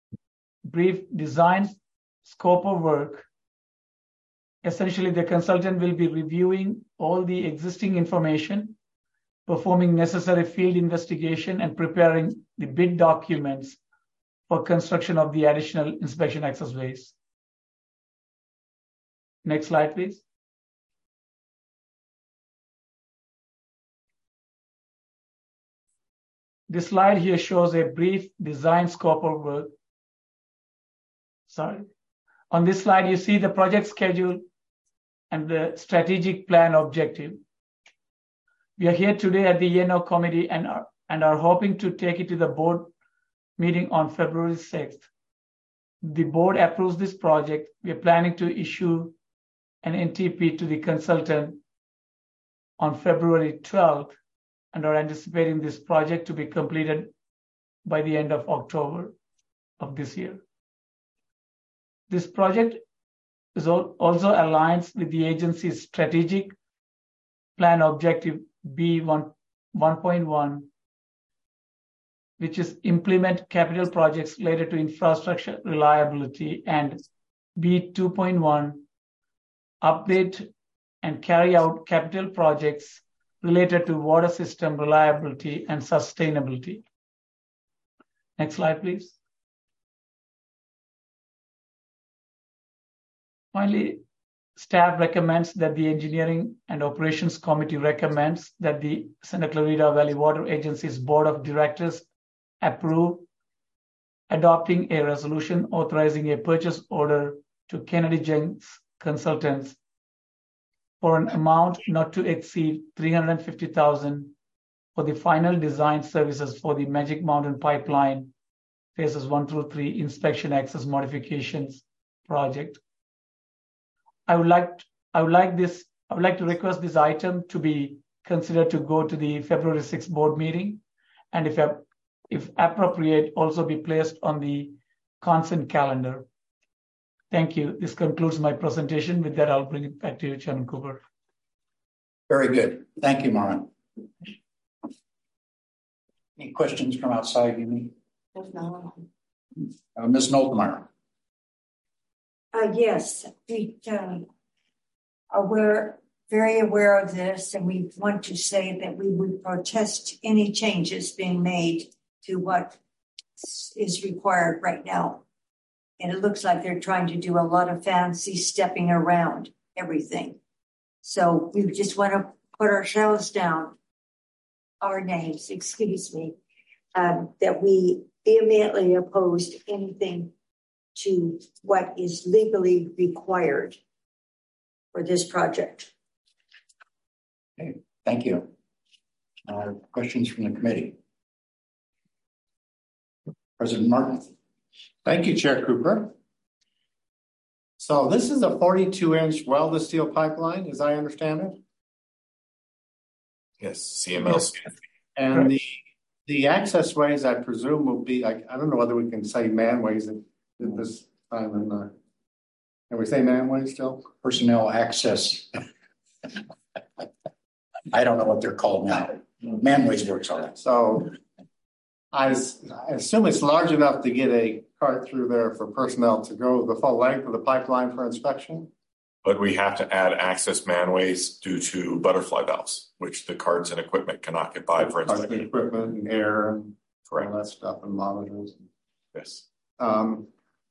S14: brief design scope of work. Essentially, the consultant will be reviewing all the existing information, performing necessary field investigation, and preparing the bid documents for construction of the additional inspection accessways. Next slide, please. This slide here shows a brief design scope of work. Sorry. On this slide, you see the project schedule and the strategic plan objective. We are here today at the E and O committee and are, and are hoping to take it to the board meeting on February sixth. The board approves this project. We are planning to issue an N T P to the consultant on February twelfth and are anticipating this project to be completed by the end of October of this year. This project is also aligns with the agency's strategic plan objective B one point one, which is implement capital projects related to infrastructure reliability, and B two point one, update and carry out capital projects related to water system reliability and sustainability. Next slide, please. Finally, staff recommends that the Engineering and Operations Committee recommends that the Santa Clarita Valley Water Agency's Board of Directors approve adopting a resolution authorizing a purchase order to Kennedy Jenks Consultants for an amount not to exceed three hundred fifty thousand dollars for the final design services for the Magic Mountain Pipeline phases one through three inspection access modifications project. I would like I would like this I would like to request this item to be considered to go to the February sixth board meeting, and if if appropriate, also be placed on the consent calendar. Thank you. This concludes my presentation. With that, I'll bring it back to you, Chairman Cooper.
S1: Very good. Thank you, Maran. Any questions from outside, you mean?
S3: No.
S1: Uh, Miz Noltemeyer.
S3: Uh, yes, we uh, are we're very aware of this, and we want to say that we would protest any changes being made to what is required right now. And it looks like they're trying to do a lot of fancy stepping around everything. So we just want to put ourselves down, our names, excuse me, um, that we vehemently opposed anything to what is legally required for this project.
S1: Okay, thank you. Uh, questions from the committee? President Martin.
S7: Thank you, Chair Cooper. So this is a forty-two inch welded steel pipeline, as I understand it.
S10: Yes, C M L.
S7: And right. the the access ways, I presume, will be like, I don't know whether we can say manways at, at this time. And uh, can we say manways still?
S1: Personnel access. I don't know what they're called now. Manways works all right.
S7: So I, I assume it's large enough to get a cart through there for personnel to go the full length of the pipeline for inspection.
S10: But we have to add access manways due to butterfly valves, which the carts and equipment cannot get by for inspection.
S7: Equipment and air and all that stuff and monitors.
S10: Yes.
S7: Um,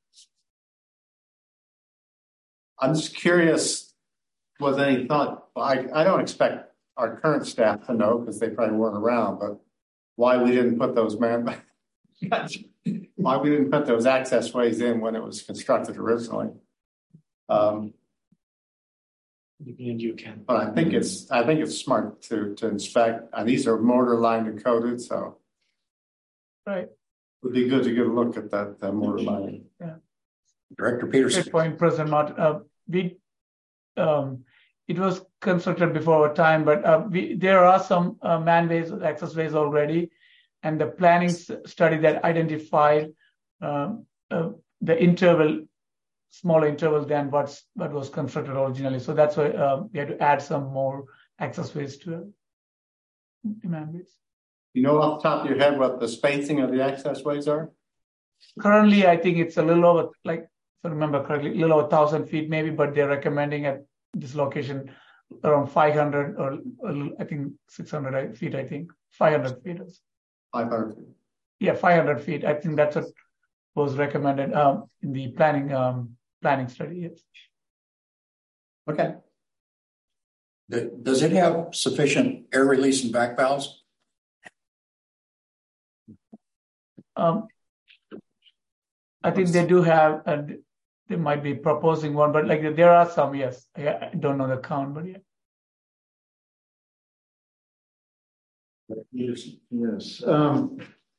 S7: I'm just curious, was any thought, I, I don't expect our current staff to know because they probably weren't around, but why we didn't put those man, why we didn't put those access ways in when it was constructed originally. Um,
S2: And you can.
S7: But I think it's I think it's smart to to inspect. And these are mortar lined and coated, so
S14: right.
S7: It would be good to get a look at that, that mortar lining.
S14: Yeah.
S1: Director Peterson.
S14: Great point, President Martin. Uh, we um, it was constructed before our time, but uh, we, there are some uh, manways, accessways already, and the planning study that identified um, uh, the interval. Smaller interval than what's what was constructed originally. So that's why uh, we had to add some more accessways to it.
S7: You know off the top of your head what the spacing of the accessways are?
S14: currently, I think it's a little over, like, if I remember correctly, a little over one thousand feet maybe, but they're recommending at this location around five hundred or, or I think six hundred feet, I think, five hundred feet.
S7: five hundred feet.
S14: Yeah, five hundred feet. I think that's what was recommended um, in the planning um, planning study. Yes.
S1: Okay. Does it have sufficient air release and back valves?
S14: Um, I think they do have, and they might be proposing one, but like there are some, yes. I, I don't know the count, but yeah.
S11: Yes. Yes. Um,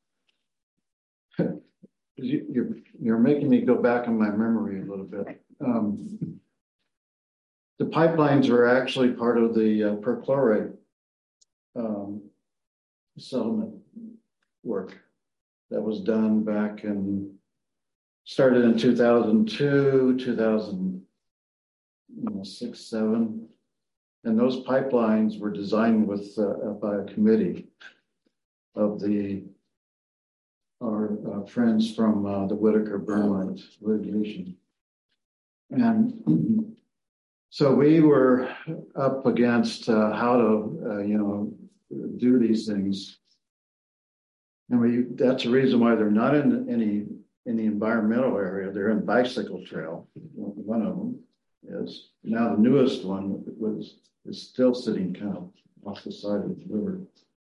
S11: you, you're, you're making me go back in my memory a little bit. Um, the pipelines are actually part of the uh, perchlorate um, settlement work that was done back in, started in two thousand two, two thousand six, seven. And those pipelines were designed with uh, by a committee of the our uh, friends from uh, the Whitaker Burn litigation. And so we were up against uh, how to, uh, you know, do these things. And we, that's the reason why they're not in any, in the environmental area. They're in bicycle trail. One of them is. Now the newest one was is still sitting kind of off the side of the river.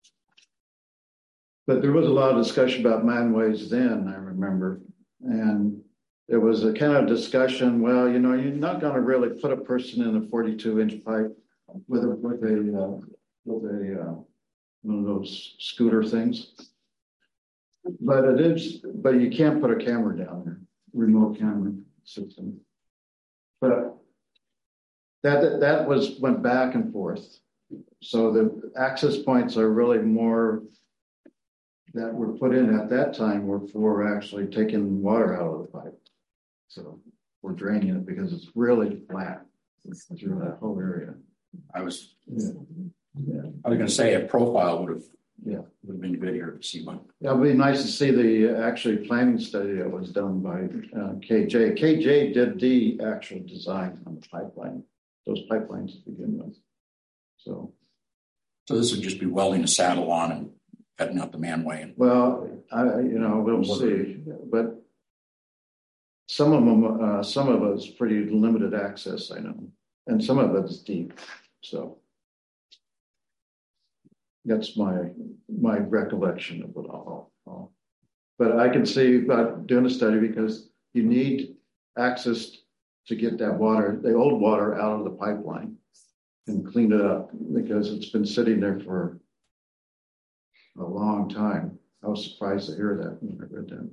S11: But there was a lot of discussion about manways then, I remember. And there was a kind of discussion, well, you know, you're not going to really put a person in a forty-two inch pipe with a, with a, uh, with a uh, one of those scooter things. But it is, but you can't put a camera down there, remote camera system. But that, that, that was, went back and forth. So the access points are really more that were put in at that time were for actually taking water out of the pipe. So we're draining it because it's really flat through that whole area.
S1: I was,
S11: yeah. Yeah.
S1: I was going to say a profile would have,
S11: yeah,
S1: would have been good here to see one.
S11: Yeah, it'd be nice to see the uh, actually planning study that was done by uh, K J. K J did the actual design on the pipeline, those pipelines to begin with. So,
S1: so this would just be welding a saddle on and cutting out the manway.
S11: Well, I, you know, we'll see, but some of them, uh, some of it's pretty limited access, I know, and some of it's deep. So that's my my recollection of it all. all. But I can see about doing a study because you need access to get that water, the old water, out of the pipeline and clean it up because it's been sitting there for a long time. I was surprised to hear that when I read that.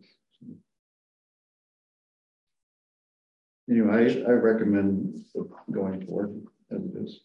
S11: Anyway, I, I recommend going forward as it is.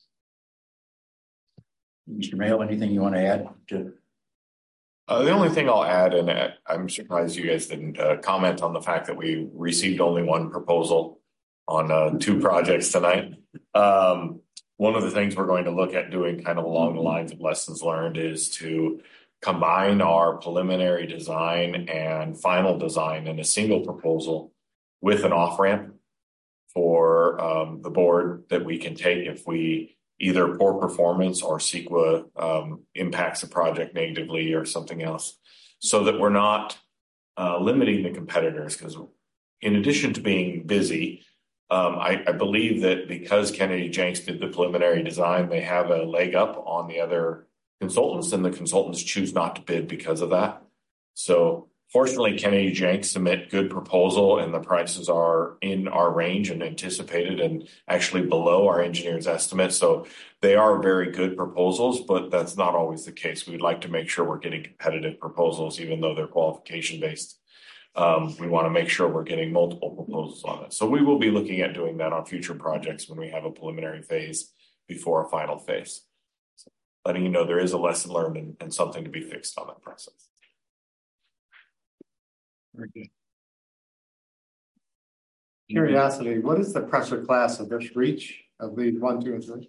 S1: Mister Mayo, anything you want to add to?
S10: Uh, the only thing I'll add, and I'm surprised you guys didn't uh, comment on the fact that we received only one proposal on uh, two projects tonight. Um, one of the things we're going to look at doing kind of along the lines of lessons learned is to combine our preliminary design and final design in a single proposal with an off-ramp for um, the board that we can take if we either poor performance or CEQA um, impacts the project negatively or something else, so that we're not uh, limiting the competitors. Because in addition to being busy, um, I, I believe that because Kennedy Jenks did the preliminary design, they have a leg up on the other consultants, and the consultants choose not to bid because of that. So fortunately, Kennedy Jenks submit good proposal, and the prices are in our range and anticipated and actually below our engineer's estimate. So they are very good proposals, but that's not always the case. We'd like to make sure we're getting competitive proposals, even though they're qualification based. Um, we want to make sure we're getting multiple proposals on it. So we will be looking at doing that on future projects when we have a preliminary phase before a final phase. So letting you know there is a lesson learned and, and something to be fixed on that process.
S1: Very good.
S7: Curiosity, what is the pressure class of this reach of lead one, two, and three?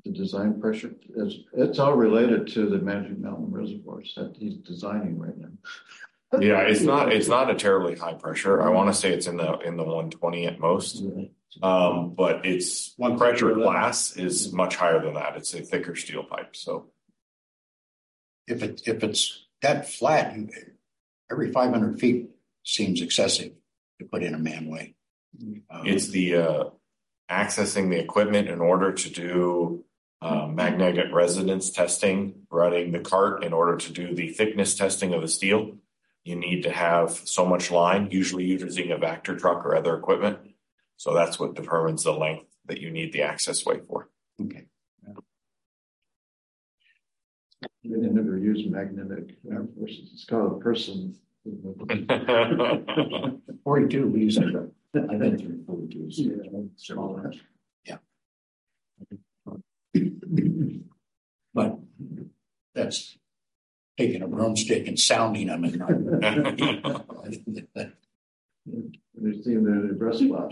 S11: the design pressure, it's, it's all related to the Magic Mountain reservoirs that he's designing right now.
S10: Yeah, it's not it's not a terribly high pressure. I want to say it's in the in the one twenty at most. Um, but it's one pressure class is much higher than that. It's a thicker steel pipe. So
S1: if it if it's that flat, every five hundred feet seems excessive to put in a manway. Um,
S10: it's the uh, accessing the equipment in order to do uh, magnetic resonance testing, running the cart in order to do the thickness testing of the steel. You need to have so much line, usually using a Vactor truck or other equipment. So that's what determines the length that you need the access way for.
S1: Okay.
S11: They never use magnetic forces. It's called a person.
S1: forty-two, we use it. I've been through forty-twos. Yeah. Yeah. But that's taking a broomstick and sounding them.
S11: They're seeing their breast spot.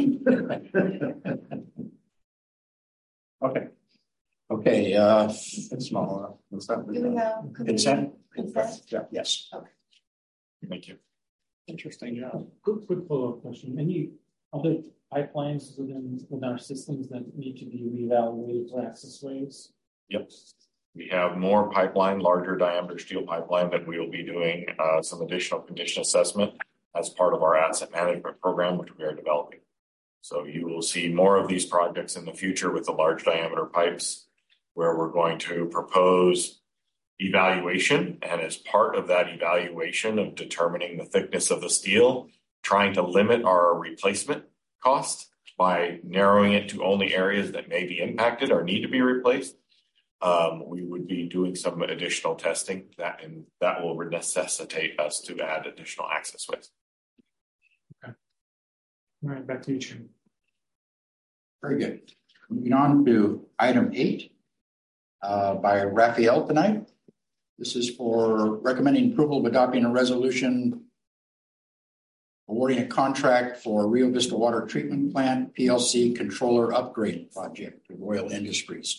S1: Okay. Okay. Uh,
S7: it's small. What's that?
S1: Consent? Consent? Yeah. Yes.
S12: Okay.
S10: Thank you.
S2: Interesting job. Quick, quick follow-up question. Any other pipelines within within our systems that need to be reevaluated for access ways?
S10: Yep. We have more pipeline, larger diameter steel pipeline that we will be doing uh, some additional condition assessment as part of our asset management program, which we are developing. So you will see more of these projects in the future with the large diameter pipes, where we're going to propose evaluation. And as part of that evaluation of determining the thickness of the steel, trying to limit our replacement cost by narrowing it to only areas that may be impacted or need to be replaced. Um, we would be doing some additional testing that, and that will necessitate us to add additional access ways.
S2: Okay. All right, back to you, Chairman.
S1: Very good. Moving on to item eight uh, by Raphael tonight. This is for recommending approval of adopting a resolution awarding a contract for Rio Vista Water Treatment Plant P L C controller upgrade project to Royal Industries.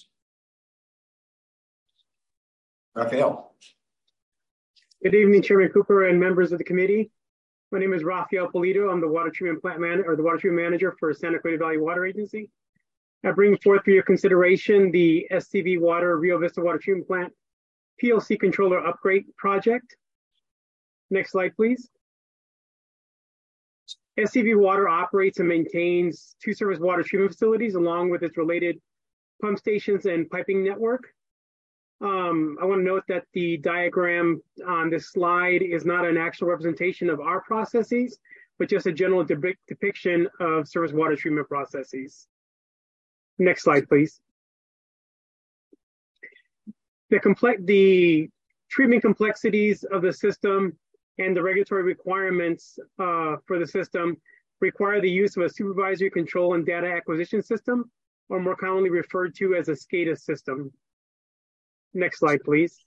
S1: Raphael.
S15: Good evening, Chairman Cooper and members of the committee. My name is Rafael Polito. I'm the water treatment plant manager or the water treatment manager for Santa Cruz Valley Water Agency. I bring forth for your consideration the S C V Water Rio Vista Water Treatment Plant P L C controller upgrade project. Next slide, please. S C V Water operates and maintains two surface water treatment facilities along with its related pump stations and piping network. Um, I want to note that the diagram on this slide is not an actual representation of our processes, but just a general de depiction of surface water treatment processes. Next slide, please. The, complex, the treatment complexities of the system and the regulatory requirements uh, for the system require the use of a supervisory control and data acquisition system, or more commonly referred to as a SCADA system. Next slide, please.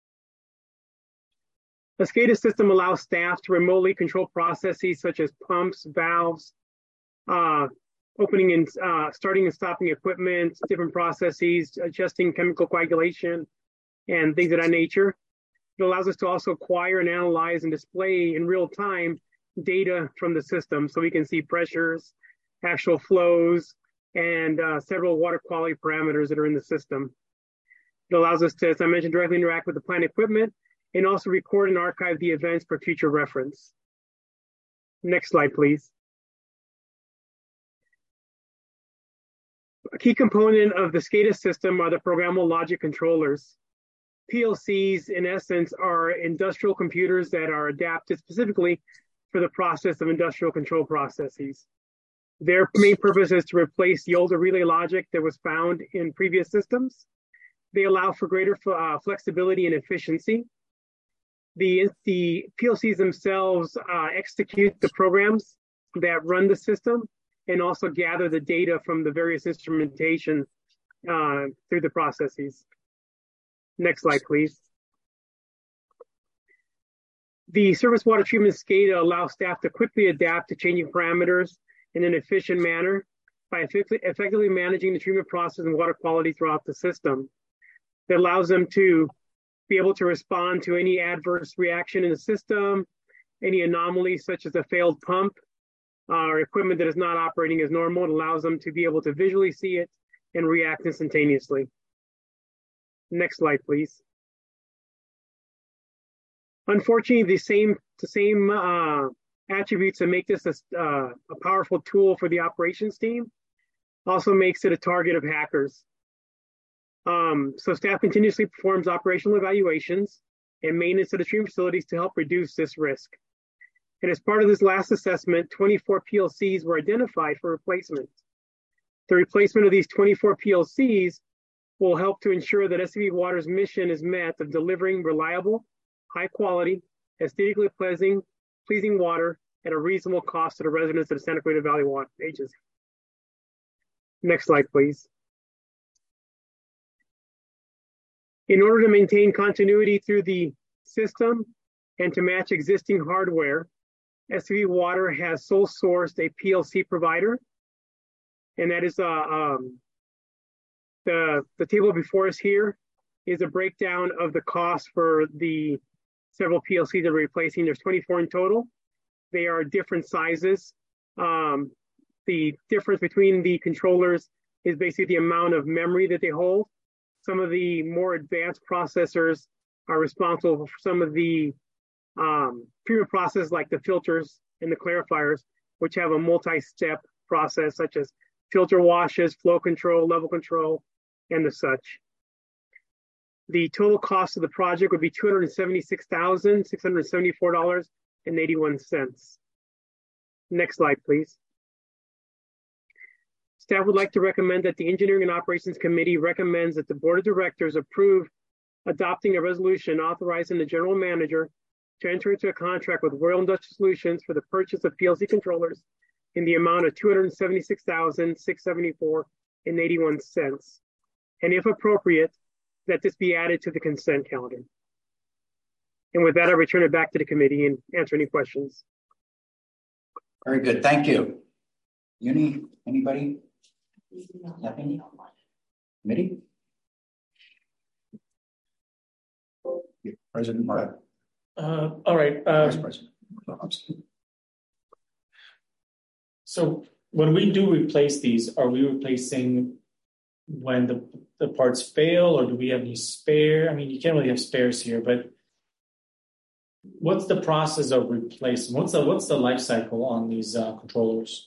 S15: The SCADA system allows staff to remotely control processes such as pumps, valves, uh, opening and uh, starting and stopping equipment, different processes, adjusting chemical coagulation, and things of that nature. It allows us to also acquire and analyze and display in real time data from the system so we can see pressures, actual flows, and uh, several water quality parameters that are in the system. It allows us to, as I mentioned, directly interact with the plant equipment and also record and archive the events for future reference. Next slide, please. A key component of the SCADA system are the programmable logic controllers. P L Cs, in essence, are industrial computers that are adapted specifically for the process of industrial control processes. Their main purpose is to replace the older relay logic that was found in previous systems. They allow for greater uh, flexibility and efficiency. The, the P L Cs themselves uh, execute the programs that run the system and also gather the data from the various instrumentation uh, through the processes. Next slide, please. The surface water treatment SCADA allows staff to quickly adapt to changing parameters in an efficient manner by effectively, effectively managing the treatment process and water quality throughout the system. That allows them to be able to respond to any adverse reaction in the system, any anomalies such as a failed pump uh, or equipment that is not operating as normal. It allows them to be able to visually see it and react instantaneously. Next slide, please. Unfortunately, the same, the same uh, attributes that make this a, uh, a powerful tool for the operations team also makes it a target of hackers. Um, so staff continuously performs operational evaluations and maintenance of the treatment facilities to help reduce this risk. And as part of this last assessment, twenty-four P L Cs were identified for replacement. The replacement of these twenty-four P L Cs will help to ensure that S C V Water's mission is met of delivering reliable, high quality, aesthetically pleasing, pleasing water at a reasonable cost to the residents of the Santa Clarita Valley Water Agency. Next slide, please. In order to maintain continuity through the system and to match existing hardware, S C V Water has sole sourced a P L C provider, and that is uh, um, the, the table before us here is a breakdown of the cost for the several P L Cs that we're replacing. There's twenty-four in total. They are different sizes. Um, the difference between the controllers is basically the amount of memory that they hold. Some of the more advanced processors are responsible for some of the um, treatment processes like the filters and the clarifiers, which have a multi-step process such as filter washes, flow control, level control, and the such. The total cost of the project would be two hundred seventy-six thousand six hundred seventy-four dollars and eighty-one cents. Next slide, please. Staff would like to recommend that the Engineering and Operations Committee recommends that the Board of Directors approve adopting a resolution authorizing the General Manager to enter into a contract with Royal Industrial Solutions for the purchase of P L C controllers in the amount of two hundred seventy-six thousand six hundred seventy-four dollars and eighty-one cents. And if appropriate, that this be added to the consent calendar. And with that, I return it back to the committee and answer any questions.
S1: Very good. Thank you. Any, anybody? Nothing? Committee? President Martin.
S2: Uh, all right. Um,
S1: Vice President.
S2: So when we do replace these, are we replacing when the, the parts fail, or do we have any spare? I mean, you can't really have spares here, but what's the process of replacement? What's the what's the life cycle on these uh, controllers?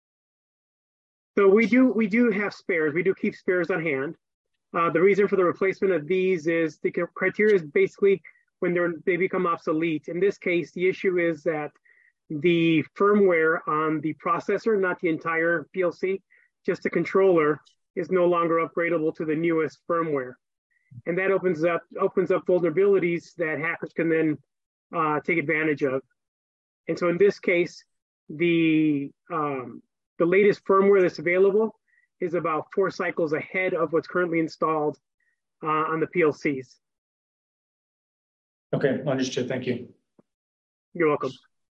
S15: So we do we do have spares. We do keep spares on hand. Uh, the reason for the replacement of these is the criteria is basically when they're they become obsolete. In this case, the issue is that the firmware on the processor, not the entire P L C, just the controller, is no longer upgradable to the newest firmware, and that opens up opens up vulnerabilities that hackers can then uh, take advantage of. And so in this case, the um, the latest firmware that's available is about four cycles ahead of what's currently installed uh, on the P L Cs.
S2: Okay, understood. Thank you.
S15: You're welcome.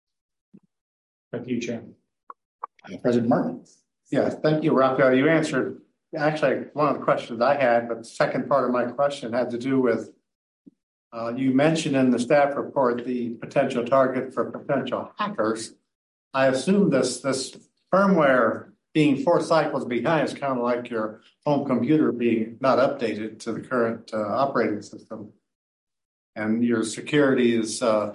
S2: Back to you, Chair.
S1: President Martin.
S7: Yes, thank you, Rafael. You answered actually one of the questions I had, but the second part of my question had to do with uh, you mentioned in the staff report the potential target for potential hackers. I assume this this firmware being four cycles behind is kind of like your home computer being not updated to the current uh, operating system, and your security is uh,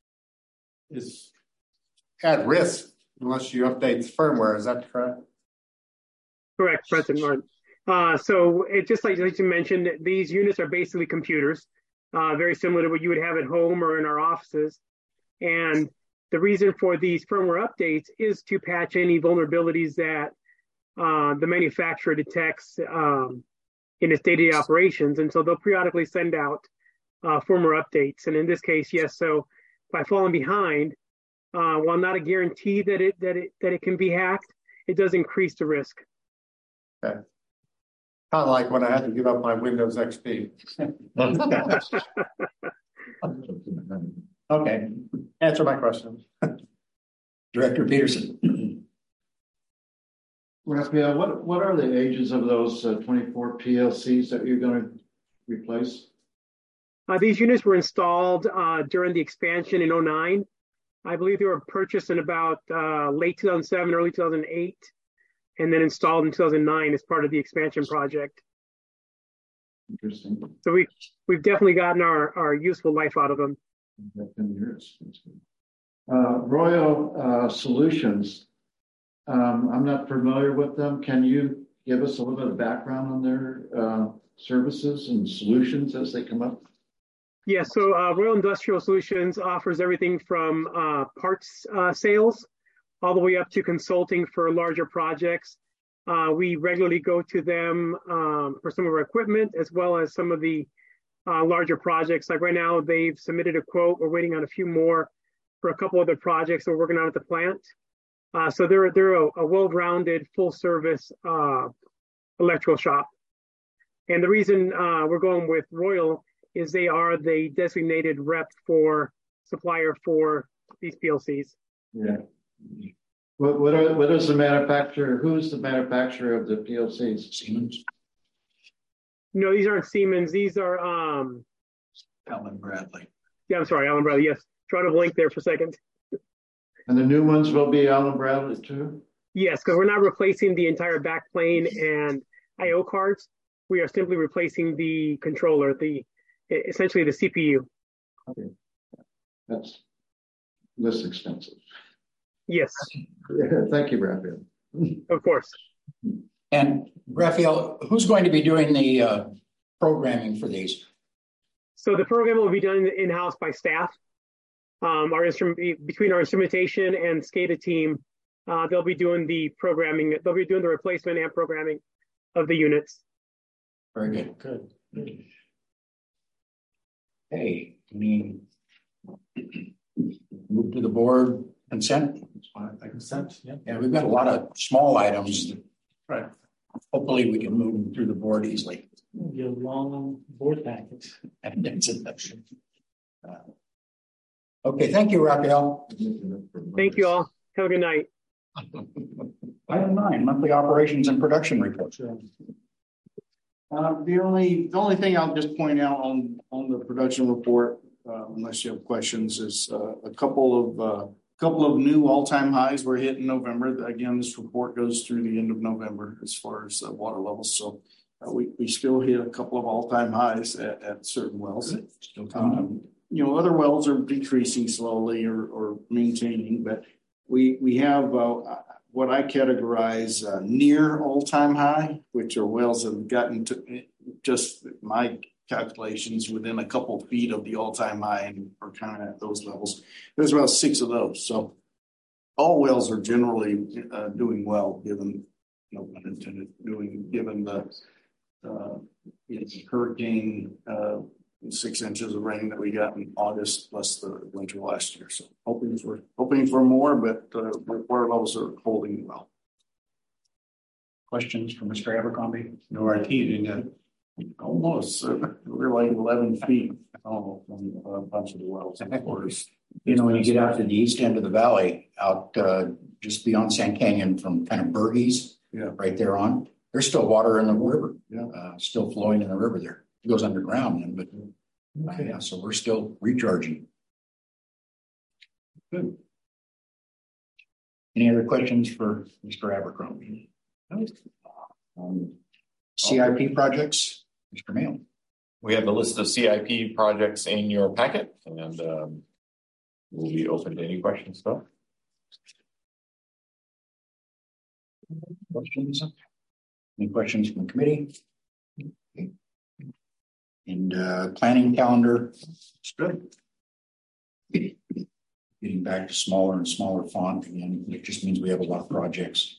S7: is at risk unless you update the firmware. Is that correct?
S15: Correct, President Martin. Uh, so it just like, like you mentioned, these units are basically computers, uh, very similar to what you would have at home or in our offices. And the reason for these firmware updates is to patch any vulnerabilities that uh, the manufacturer detects um, in its day-to-day operations. And so they'll periodically send out uh, firmware updates. And in this case, yes, so by falling behind, uh, while not a guarantee that it, that it, that it can be hacked, it does increase the risk.
S7: Okay. Kind of like when I had to give up my Windows X P. Okay, answer my question.
S1: Director Peterson.
S11: Raphael, what, what are the ages of those uh, twenty-four P L Cs that you're going to replace?
S15: Uh, these units were installed uh, during the expansion in oh nine. I believe they were purchased in about uh, late two thousand seven, early two thousand eight, and then installed in two thousand nine as part of the expansion project.
S11: Interesting.
S15: So we, we've definitely gotten our, our useful life out of them.
S11: Uh, Royal uh, Solutions, um, I'm not familiar with them. Can you give us a little bit of background on their uh, services and solutions as they come up?
S15: Yeah, so uh, Royal Industrial Solutions offers everything from uh, parts uh, sales all the way up to consulting for larger projects. Uh, we regularly go to them um, for some of our equipment as well as some of the uh, larger projects. Like right now, they've submitted a quote. We're waiting on a few more for a couple other projects we're working on at the plant. Uh, so they're, they're a, a well-rounded, full-service uh, electrical shop. And the reason uh, we're going with Royal is they are the designated rep for supplier for these P L Cs.
S11: Yeah. What what, are, what is the manufacturer? Who's the manufacturer of the P L Cs?
S1: Siemens?
S15: No, these aren't Siemens. These are um,
S1: Allen Bradley.
S15: Yeah, I'm sorry, Allen Bradley. Yes, try to blink there for a second.
S11: And the new ones will be Allen Bradley too?
S15: Yes, because we're not replacing the entire backplane and I O cards. We are simply replacing the controller, the essentially the C P U.
S11: Okay, that's less expensive.
S15: Yes.
S11: Yeah, thank you, Raphael.
S15: Of course.
S1: And Raphael, who's going to be doing the uh, programming for these?
S15: So the program will be done in-house by staff. Um, our instrument between our instrumentation and SCADA team, uh, they'll be doing the programming. They'll be doing the replacement and programming of the units.
S1: Very good. Good. Good. Hey, I mean, move to the board consent.
S2: I consent. Yeah.
S1: Yeah, we've got a lot of small items. That,
S2: right.
S1: Hopefully, we can move them through the board easily.
S2: Get a long board packet.
S1: And that's it. Uh, okay, thank you, Raphael.
S15: Thank you all. Have a good night.
S1: Item nine, monthly operations and production reports.
S4: Uh, the only the only thing I'll just point out on on the production report, uh, unless you have questions, is uh, a couple of uh, couple of new all time highs were hit in November. Again, this report goes through the end of November as far as uh, water levels. So uh, we we still hit a couple of all time highs at, at certain wells. Still um, you know, other wells are decreasing slowly or or maintaining, but we we have. Uh, what I categorize uh, near all-time high, which are wells that have gotten to just my calculations within a couple of feet of the all-time high and are kind of at those levels. There's about six of those. So all wells are generally uh, doing well, given, no pun intended, doing, given the uh, you know, hurricane, uh, six inches of rain that we got in August plus the winter last year. So hoping for hoping for more, but uh, water levels are holding well.
S1: Questions from Mister Abercrombie?
S2: No R T, didn't you?
S4: Almost. Uh, we're like eleven feet oh, from a bunch of the wells.
S1: You know, when you get out to the east end of the valley, out uh, just beyond Sand Canyon from kind of Bergies,
S4: yeah,
S1: right there on, there's still water in the river,
S4: yeah,
S1: uh, still flowing in the river there. It goes underground then, but okay. uh, yeah, so we're still recharging. Good. Any other questions for Mister Abercrombie? Um, C I P projects, Mister Mayo.
S10: We have a list of C I P projects in your packet, and um, we'll be open to any questions. So,
S1: questions? Any questions from the committee? Okay. And uh, planning calendar, it's good. Getting back to smaller and smaller font again, it just means we have a lot of projects.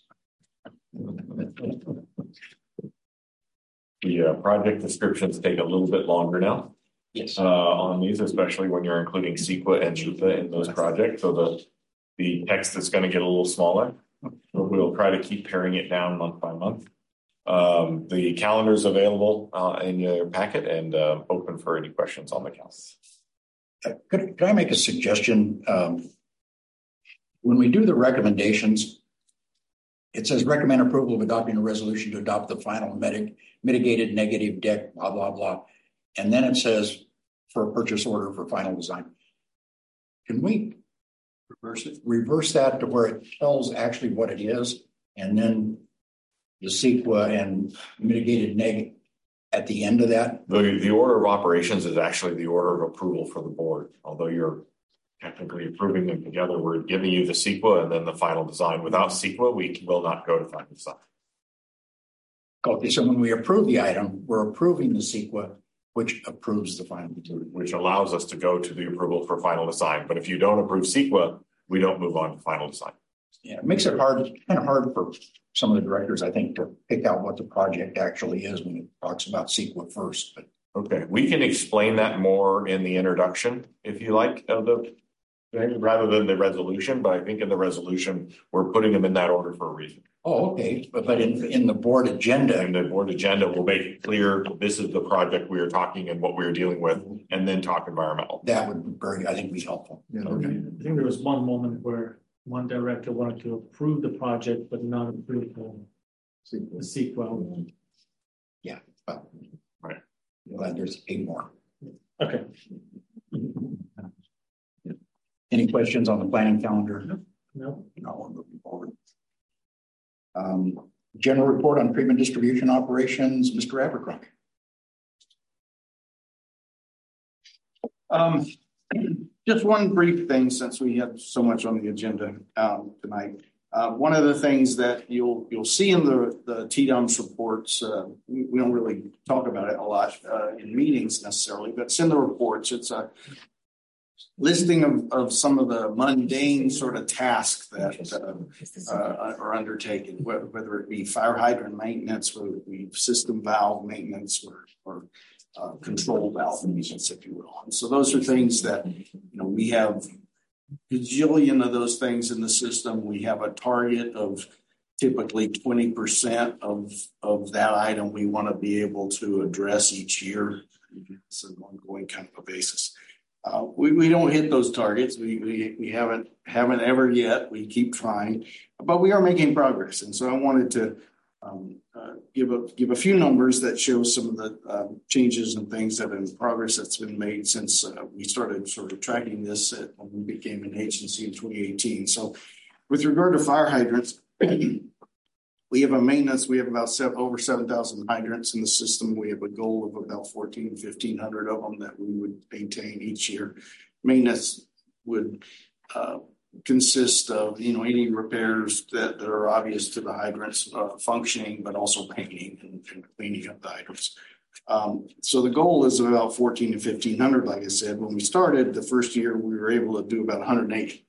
S10: The uh, project descriptions take a little bit longer now.
S1: Yes.
S10: Uh, on these, especially when you're including C E Q A and C U P A in those projects, so the the text is going to get a little smaller. But we'll try to keep paring it down month by month. Um, the calendar is available uh, in your packet and uh, open for any questions on the calendar.
S1: Could, could I make a suggestion? Um, when we do the recommendations, it says recommend approval of adopting a resolution to adopt the final mitig- mitigated negative deck, blah, blah, blah. And then it says for a purchase order for final design. Can we reverse it? Reverse that to where it tells actually what it is, and then the C E Q A and mitigated neg at the end of that?
S10: The, the order of operations is actually the order of approval for the board. Although you're technically approving them together, we're giving you the C E Q A and then the final design. Without C E Q A, we will not go to final design.
S1: Okay, so when we approve the item, we're approving the C E Q A, which approves the final design.
S10: Which allows us to go to the approval for final design. But if you don't approve C E Q A, we don't move on to final design.
S1: Yeah, it makes it hard, kind of hard for some of the directors, I think, to pick out what the project actually is when it talks about C E Q A first. But
S10: okay, we can explain that more in the introduction, if you like, of the rather than the resolution. But I think in the resolution, we're putting them in that order for a reason.
S1: Oh, okay. But, but in, in the board agenda.
S10: And the board agenda will make it clear this is the project we are talking and what we are dealing with, and then talk environmental.
S1: That would be very, I think, be helpful.
S2: Yeah, okay. I think there was one moment where one director wanted to approve the project, but not approve the sequel.
S1: Yeah. Well,
S10: right.
S1: Well, there's eight more.
S2: Okay.
S1: Any questions on the planning calendar?
S2: No. No.
S1: No, we're moving forward. Um, general report on treatment distribution operations, Mister Abercrombie.
S4: Um, just one brief thing, since we have so much on the agenda um, tonight. Uh, one of the things that you'll you'll see in the the T D O M S reports, uh, we, we don't really talk about it a lot uh, in meetings necessarily, but it's in the reports. It's a listing of, of some of the mundane sort of tasks that uh, uh, are undertaken, whether it be fire hydrant maintenance, whether it be system valve maintenance, or, or uh, control valve maintenance, if you will. And so those are things that, you know, we have a gajillion of those things in the system. We have a target of typically twenty percent of, of that item we want to be able to address each year. It's an ongoing kind of a basis. Uh, we, we don't hit those targets. We, we we haven't haven't ever yet. We keep trying, but we are making progress. And so I wanted to um, uh, give a give a few numbers that show some of the uh, changes and things that have progress that's been made since uh, we started sort of tracking this at, when we became an agency in twenty eighteen. So, with regard to fire hydrants, we have a maintenance. We have about seven, over seven thousand hydrants in the system. We have a goal of about fourteen, fifteen hundred of them that we would maintain each year. Maintenance would uh, consist of, you know, any repairs that, that are obvious to the hydrants uh, functioning, but also painting and, and cleaning up the hydrants. Um, so the goal is about fourteen to fifteen hundred. Like I said, when we started the first year, we were able to do about one hundred eighty.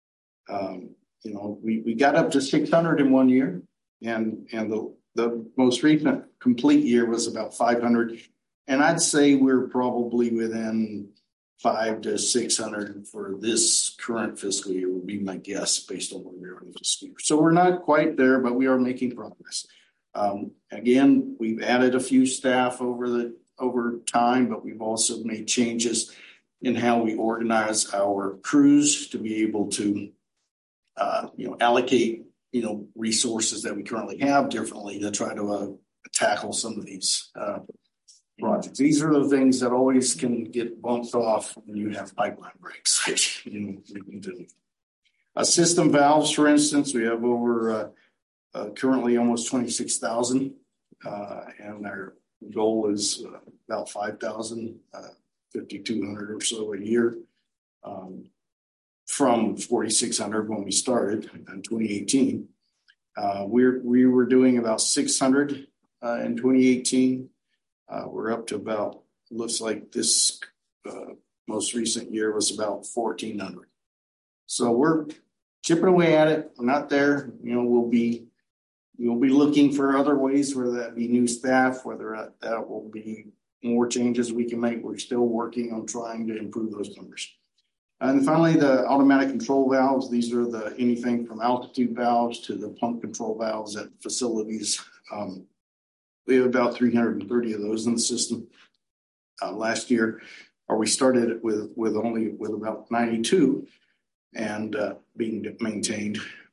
S4: Um, you know, we, we got up to six hundred in one year. And and the, the most recent complete year was about five hundred. And I'd say we're probably within five to six hundred for this current fiscal year would be my guess based on where we are in the fiscal year. So we're not quite there, but we are making progress. Um, again, we've added a few staff over the over time, but we've also made changes in how we organize our crews to be able to uh, you know, allocate you know, resources that we currently have differently to try to uh, tackle some of these uh, projects. These are the things that always can get bumped off when you have pipeline breaks. you know, we can do. Uh, system valves, for instance, we have over uh, uh, currently almost twenty-six thousand, uh, and our goal is uh, about five thousand, uh, fifty-two hundred or so a year. Um, from forty-six hundred when we started in twenty eighteen. Uh, we're, we were doing about six hundred uh, in twenty eighteen. Uh, we're up to about, looks like this uh, most recent year was about fourteen hundred. So we're chipping away at it. We're not there. You know, we'll be, we'll be looking for other ways, whether that be new staff, whether that, that will be more changes we can make. We're still working on trying to improve those numbers. And finally, the automatic control valves. These are the anything from altitude valves to the pump control valves at facilities. Um, we have about three hundred thirty of those in the system. Uh, last year, or we started with with only with about ninety-two and uh, being maintained.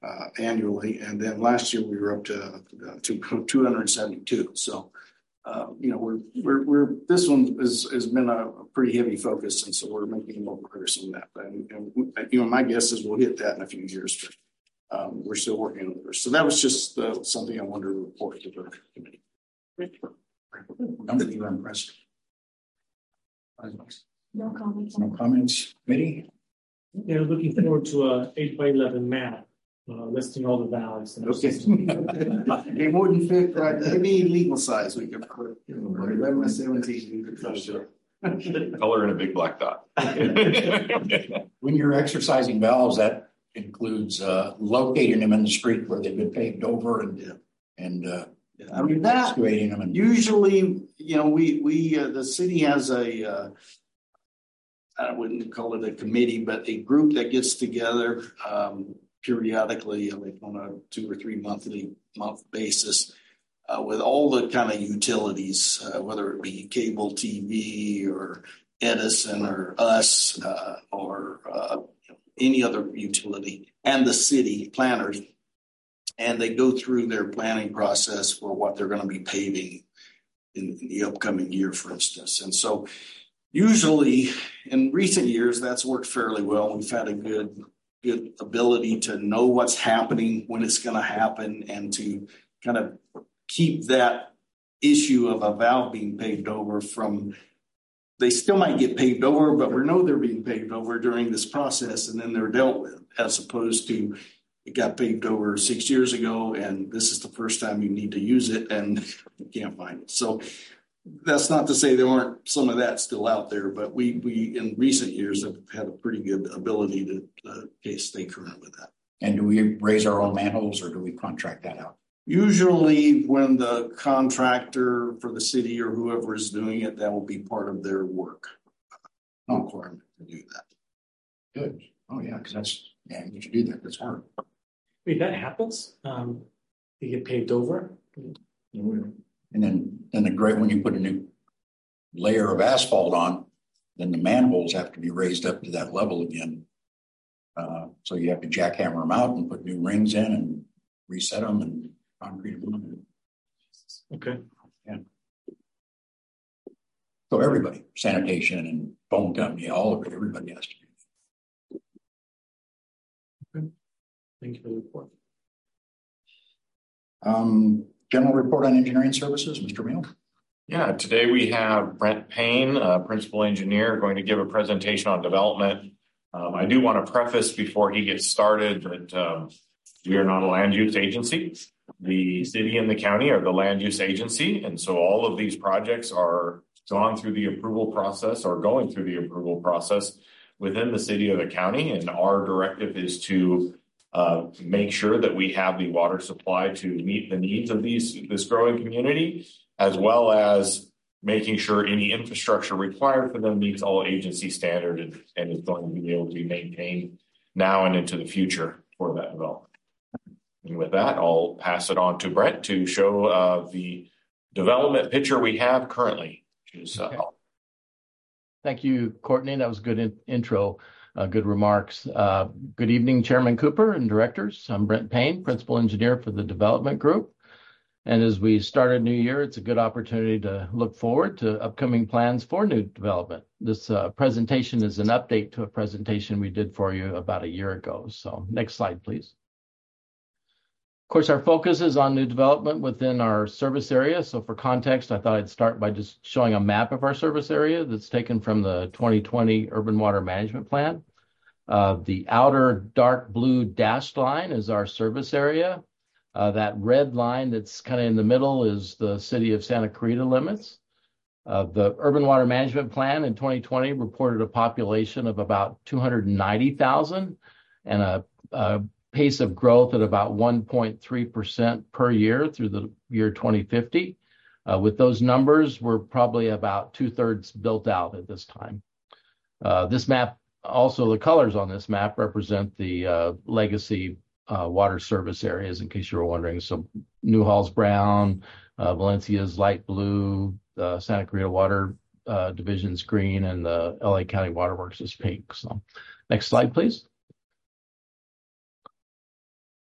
S4: uh, annually. And then last year we were up to, uh, to two hundred seventy-two. So, uh, you know, we're, we're, we're, this one is, has been a, a pretty heavy focus. And so we're making more progress on that. But, and, and, you know, my guess is we'll hit that in a few years. But, um, we're still working on it. So that was just uh, something I wanted to report to the committee.
S1: Number you impressed.
S3: No comments.
S1: No comments. Committee.
S2: Yeah, looking forward to a eight by eleven map uh, listing all the valleys.
S4: Okay. It wouldn't fit right. Maybe legal size we could put eleven by seventeen.
S10: Color in a big black dot.
S1: When you're exercising valves, that includes uh, locating them in the street where they've been paved over and yeah. and uh,
S4: I mean that
S1: excavating them. And
S4: usually, you know, we we uh, the city has a. Uh, I wouldn't call it a committee, but a group that gets together um, periodically, like on a two or three monthly month basis, uh, with all the kind of utilities, uh, whether it be cable T V or Edison or us uh, or uh, any other utility, and the city planners, and they go through their planning process for what they're going to be paving in, in the upcoming year, for instance, and so. Usually, in recent years, that's worked fairly well. We've had a good, good ability to know what's happening, when it's going to happen, and to kind of keep that issue of a valve being paved over from. They still might get paved over, but we know they're being paved over during this process, and then they're dealt with, as opposed to it got paved over six years ago, and this is the first time you need to use it, and you can't find it. So. That's not to say there aren't some of that still out there, but we we in recent years have had a pretty good ability to uh, stay current with that.
S1: And do we raise our own manholes or do we contract that out?
S4: Usually when the contractor for the city or whoever is doing it, that will be part of their work. No requirement to do that.
S1: Good. Oh yeah, because that's, yeah, you should do that. That's hard.
S2: Wait, that happens? Um, you get paved over?
S1: Mm-hmm. And then, then the great when you put a new layer of asphalt on, then the manholes have to be raised up to that level again. Uh, so you have to jackhammer them out and put new rings in and reset them and concrete them.
S2: Okay.
S1: Yeah. So everybody, sanitation and phone company, all of it, everybody has to be.
S2: Okay. Thank you for the report.
S1: Um, General report on engineering services, Mister Meal.
S10: Yeah, today we have Brent Payne, uh, principal engineer, going to give a presentation on development. Um, I do want to preface before he gets started that um, we are not a land use agency. The city and the county are the land use agency, and so all of these projects are gone through the approval process or going through the approval process within the city or the county, and our directive is to Uh, make sure that we have the water supply to meet the needs of these this growing community, as well as making sure any infrastructure required for them meets all agency standards and, and is going to be able to be maintained now and into the future for that development. And with that, I'll pass it on to Brent to show uh, the development picture we have currently. Which is, uh,
S16: okay. Thank you, Courtney. That was a good in- intro. Uh, good remarks. Uh, good evening, Chairman Cooper and directors. I'm Brent Payne, principal engineer for the development group. And as we start a new year, it's a good opportunity to look forward to upcoming plans for new development. This uh, presentation is an update to a presentation we did for you about a year ago. So next slide, please. Of course, our focus is on new development within our service area. So for context, I thought I'd start by just showing a map of our service area that's taken from the twenty twenty Urban Water Management Plan. Uh, the outer dark blue dashed line is our service area. Uh, that red line that's kind of in the middle is the city of Santa Clarita limits. Uh, the Urban Water Management Plan in twenty twenty reported a population of about two hundred ninety thousand and a, a pace of growth at about one point three percent per year through the year twenty fifty. Uh, with those numbers, we're probably about two-thirds built out at this time. Uh, this map, also the colors on this map represent the uh, legacy uh, water service areas, in case you were wondering. So Newhall's brown, uh, Valencia's light blue, uh, Santa Clarita Water uh, Division's green, and the L A County Waterworks is pink. So next slide, please.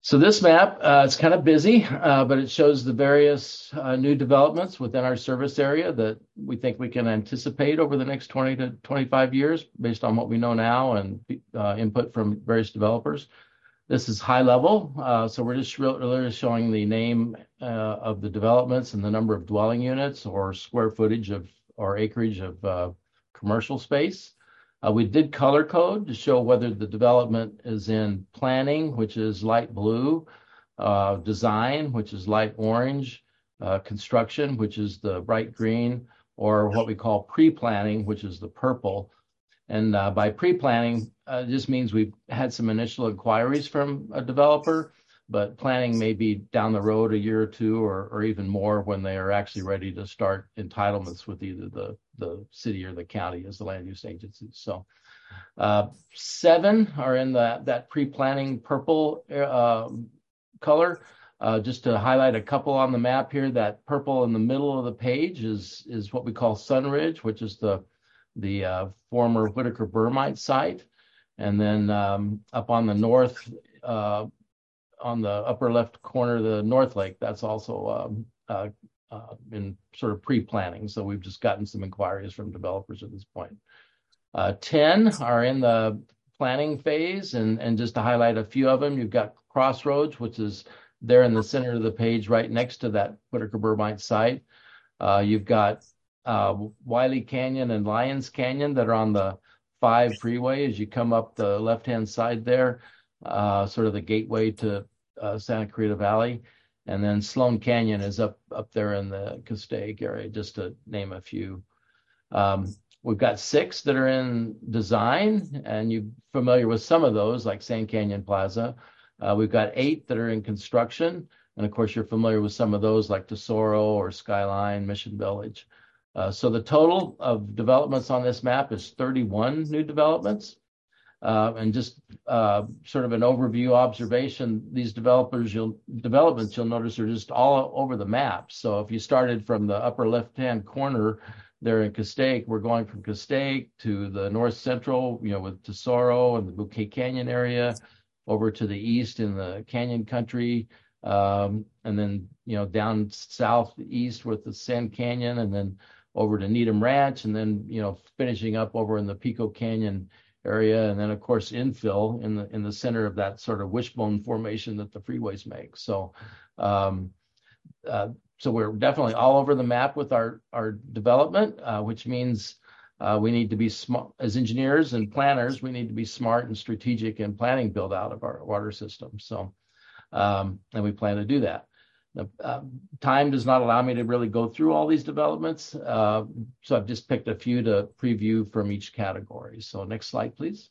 S16: So this map, uh, it's kind of busy, uh, but it shows the various uh, new developments within our service area that we think we can anticipate over the next twenty to twenty-five years based on what we know now and uh, input from various developers. This is high level, uh, so we're just really showing the name uh, of the developments and the number of dwelling units or square footage of or acreage of uh, commercial space. Uh, we did color code to show whether the development is in planning, which is light blue, uh, design, which is light orange, uh, construction, which is the bright green, or what we call pre-planning, which is the purple. And uh, by pre-planning, uh, this means we've had some initial inquiries from a developer, but planning may be down the road a year or two or, or even more when they are actually ready to start entitlements with either the, the city or the county as the land use agencies. So uh, seven are in the, that pre-planning purple uh, color. Uh, just to highlight a couple on the map here, that purple in the middle of the page is, is what we call Sunridge, which is the, the uh, former Whitaker Burmite site. And then um, up on the north, uh, on the upper left corner, the North Lake, that's also um, uh, uh, in sort of pre-planning. So we've just gotten some inquiries from developers at this point. Uh, ten are in the planning phase, and, and just to highlight a few of them, you've got Crossroads, which is there in the center of the page right next to that Whitaker Burmite site. Uh, you've got uh, Wiley Canyon and Lyons Canyon that are on the five freeway as you come up the left-hand side there, uh, sort of the gateway to Uh, Santa Clarita Valley, and then Sloan Canyon is up up there in the Castaic area, just to name a few. Um, we've got six that are in design, and you're familiar with some of those, like Sand Canyon Plaza. Uh, we've got eight that are in construction, and of course you're familiar with some of those, like Tesoro or Skyline, Mission Village. Uh, so the total of developments on this map is thirty-one new developments. Uh, and just uh, sort of an overview observation, these developers, you'll developments, you'll notice are just all over the map. So if you started from the upper left-hand corner there in Castaic, we're going from Castaic to the north central, you know, with Tesoro and the Bouquet Canyon area, over to the east in the Canyon Country, um, and then, you know, down southeast with the Sand Canyon, and then over to Needham Ranch, and then, you know, finishing up over in the Pico Canyon area, and then of course infill in the in the center of that sort of wishbone formation that the freeways make. So, um, uh, so we're definitely all over the map with our our development, uh, which means uh, we need to be smart as engineers and planners. We need to be smart and strategic in planning build out of our water system. So, um, and we plan to do that. Now, uh, time does not allow me to really go through all these developments, uh, so I've just picked a few to preview from each category. So next slide, please.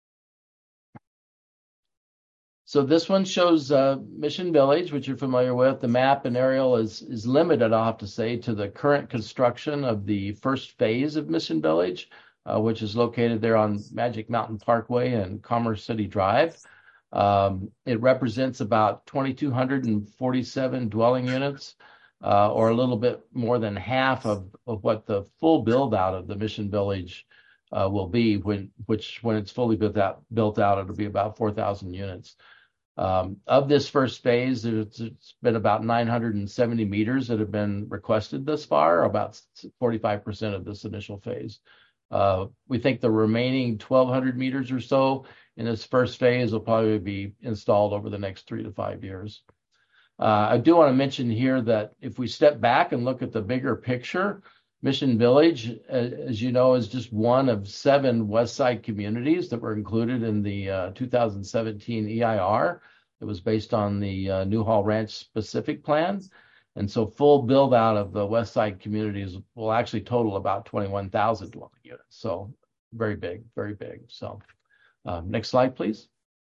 S16: So this one shows uh, Mission Village, which you're familiar with. The map and aerial is, is limited, I'll have to say, to the current construction of the first phase of Mission Village, uh, which is located there on Magic Mountain Parkway and Commerce City Drive. Um, it represents about two thousand two hundred forty-seven dwelling units, uh, or a little bit more than half of, of what the full build out of the Mission Village uh, will be, when which when it's fully built out, built out, it'll be about four thousand units. Um, of this first phase, it's, it's been about nine hundred seventy meters that have been requested thus far, about forty-five percent of this initial phase. Uh, we think the remaining twelve hundred meters or so in this first phase will probably be installed over the next three to five years. Uh, I do want to mention here that if we step back and look at the bigger picture, Mission Village, as you know, is just one of seven West Side communities that were included in the uh, two thousand seventeen E I R. It was based on the uh, Newhall Ranch specific plan. And so full build out of the West Side communities will actually total about twenty-one thousand dwelling units. So very big, very big. So um, next slide, please.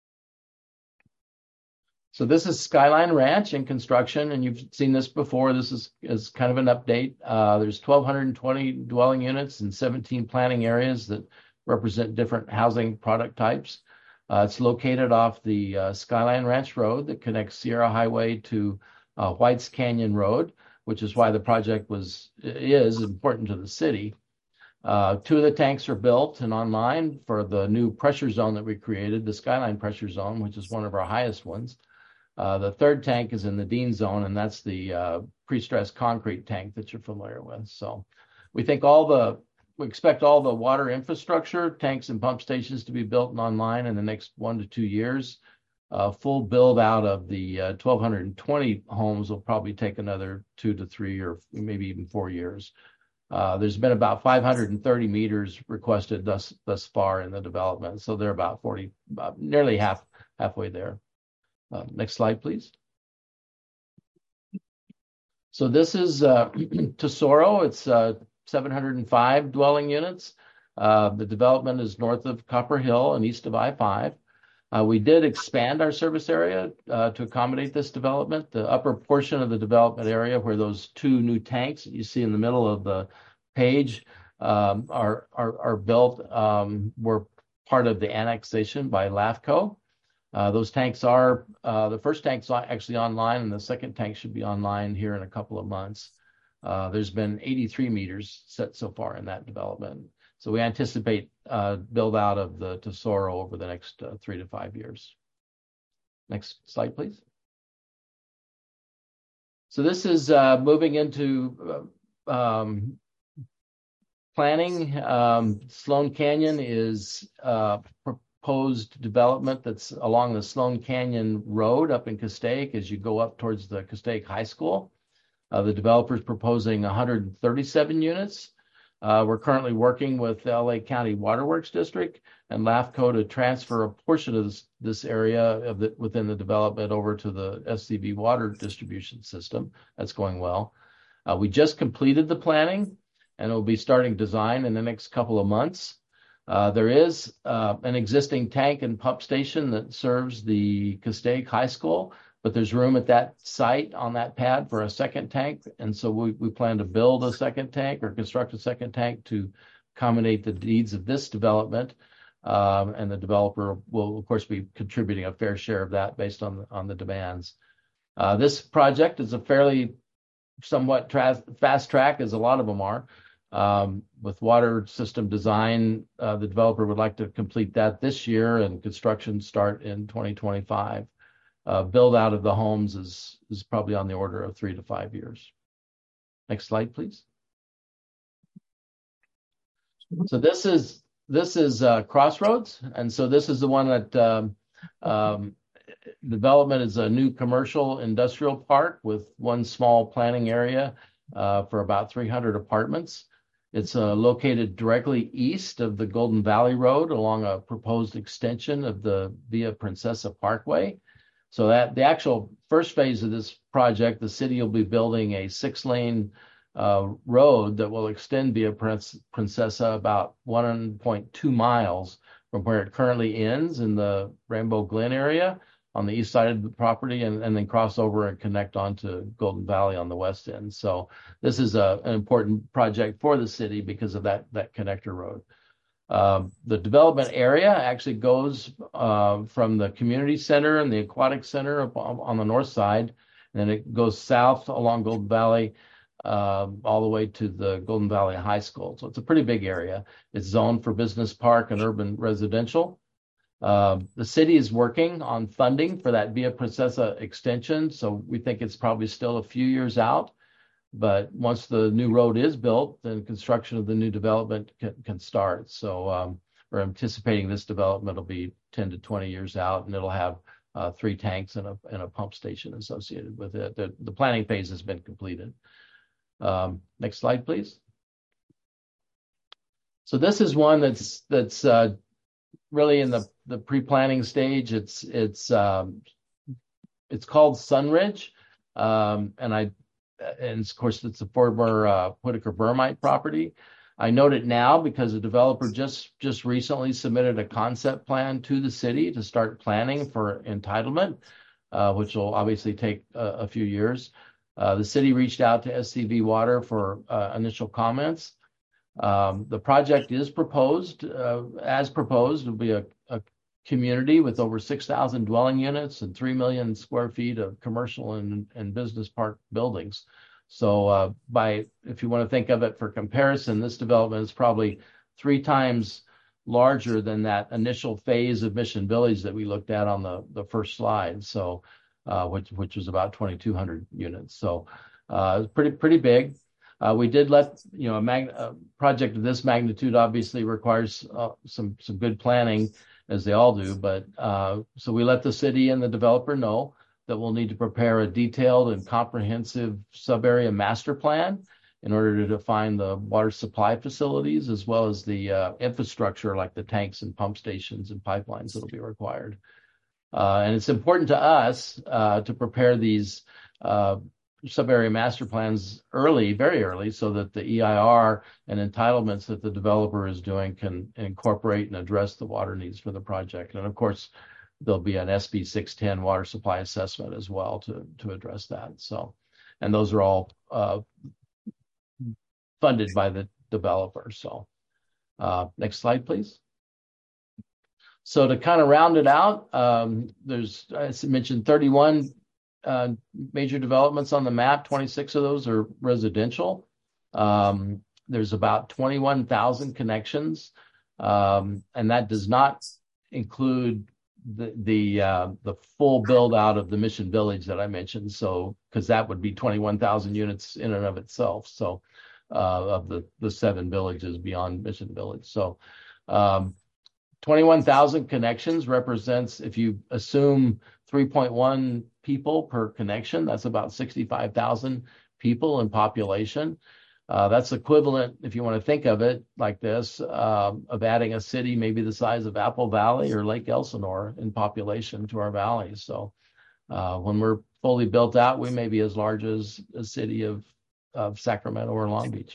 S16: So this is Skyline Ranch in construction, and you've seen this before. This is, is kind of an update. Uh, there's one thousand two hundred twenty dwelling units and seventeen planning areas that represent different housing product types. Uh, it's located off the uh, Skyline Ranch Road that connects Sierra Highway to uh, Whites Canyon Road, which is why the project was is important to the city. Uh, two of the tanks are built and online for the new pressure zone that we created, the Skyline Pressure Zone, which is one of our highest ones. Uh, the third tank is in the Dean zone, and that's the uh, pre-stressed concrete tank that you're familiar with. So we think all the, we expect all the water infrastructure, tanks and pump stations to be built and online in the next one to two years. Uh, full build out of the uh, twelve twenty homes will probably take another two to three or maybe even four years. Uh, there's been about five hundred thirty meters requested thus thus far in the development, so they're about forty, uh, nearly half halfway there. Uh, next slide, please. So this is uh, Tesoro. It's uh, seven hundred five dwelling units. Uh, the development is north of Copper Hill and east of I five. Uh, we did expand our service area uh, to accommodate this development. The upper portion of the development area where those two new tanks that you see in the middle of the page um, are, are, are built um, were part of the annexation by LAFCO. Uh, those tanks are, uh, the first tank's actually online and the second tank should be online here in a couple of months. Uh, there's been eighty-three meters set so far in that development. So we anticipate uh, build out of the Tesoro over the next uh, three to five years. Next slide, please. So this is uh, moving into uh, um, planning. Um, Sloan Canyon is uh, proposed development that's along the Sloan Canyon Road up in Castaic as you go up towards the Castaic High School. Uh, the developer is proposing one hundred thirty-seven units. Uh, we're currently working with the L A County Waterworks District and LAFCO to transfer a portion of this, this area of the, within the development over to the S C V water distribution system. That's going well. Uh, we just completed the planning and we'll be starting design in the next couple of months. Uh, there is uh, an existing tank and pump station that serves the Castaic High School, but there's room at that site on that pad for a second tank. And so we, we plan to build a second tank or construct a second tank to accommodate the needs of this development. Um, and the developer will, of course, be contributing a fair share of that based on the, on the demands. Uh, this project is a fairly somewhat tra- fast track, as a lot of them are. Um, with water system design, uh, the developer would like to complete that this year and construction start in twenty twenty-five. Uh, build out of the homes is, is probably on the order of three to five years. Next slide, please. So this is this is uh, Crossroads, and so this is the one that um, um, development is a new commercial industrial park with one small planning area uh, for about three hundred apartments. It's uh, located directly east of the Golden Valley Road along a proposed extension of the Via Princesa Parkway. So that the actual first phase of this project, the city will be building a six-lane uh, road that will extend Via Princesa about one point two miles from where it currently ends in the Rainbow Glen area on the east side of the property, and, and then cross over and connect onto Golden Valley on the west end. So this is a, an important project for the city because of that, that connector road. Uh, the development area actually goes uh, from the community center and the aquatic center up on, on the north side, and then it goes south along Golden Valley uh, all the way to the Golden Valley High School. So it's a pretty big area. It's zoned for business park and urban residential. Uh, the city is working on funding for that Via Princesa extension, so we think it's probably still a few years out. But once the new road is built, then construction of the new development can, can start. So um, we're anticipating this development will be ten to twenty years out, and it'll have uh, three tanks and a, and a pump station associated with it. The, the planning phase has been completed. Um, next slide, please. So this is one that's that's uh, really in the, the pre-planning stage. It's it's um, it's called Sunridge, um, and I. And of course, it's a former uh, Whitaker Burmite property. I note it now because the developer just just recently submitted a concept plan to the city to start planning for entitlement, uh, which will obviously take a, a few years. Uh, the city reached out to S C V Water for uh, initial comments. Um, the project is proposed, uh, as proposed, will be a, a community with over six thousand dwelling units and three million square feet of commercial and, and business park buildings. So uh, by, if you want to think of it for comparison, this development is probably three times larger than that initial phase of Mission Village that we looked at on the, the first slide. So uh, which which was about twenty-two hundred units. So uh, pretty pretty big. Uh, we did let, you know, a, mag- a project of this magnitude obviously requires uh, some some good planning, as they all do. But uh, so we let the city and the developer know that we'll need to prepare a detailed and comprehensive sub-area master plan in order to define the water supply facilities as well as the uh, infrastructure like the tanks and pump stations and pipelines that will be required. Uh, and it's important to us uh, to prepare these uh, sub-area master plans early, very early, so that the E I R and entitlements that the developer is doing can incorporate and address the water needs for the project. And of course, there'll be an S B six ten water supply assessment as well to, to address that. So, and those are all uh, funded by the developer. So uh, next slide, please. So to kind of round it out, um, there's, as I mentioned, thirty-one uh, major developments on the map. twenty-six of those are residential. Um, there's about twenty-one thousand connections, um, and that does not include the the uh, the full build out of the Mission Village that I mentioned. So, because that would be twenty-one thousand units in and of itself. So, uh, of the the seven villages beyond Mission Village. So, um, twenty-one thousand connections represents, if you assume three point one people per connection, that's about sixty-five thousand people in population. Uh, that's equivalent, if you want to think of it like this, uh, of adding a city maybe the size of Apple Valley or Lake Elsinore in population to our valleys. So uh, when we're fully built out, we may be as large as a city of, of Sacramento or Long Beach.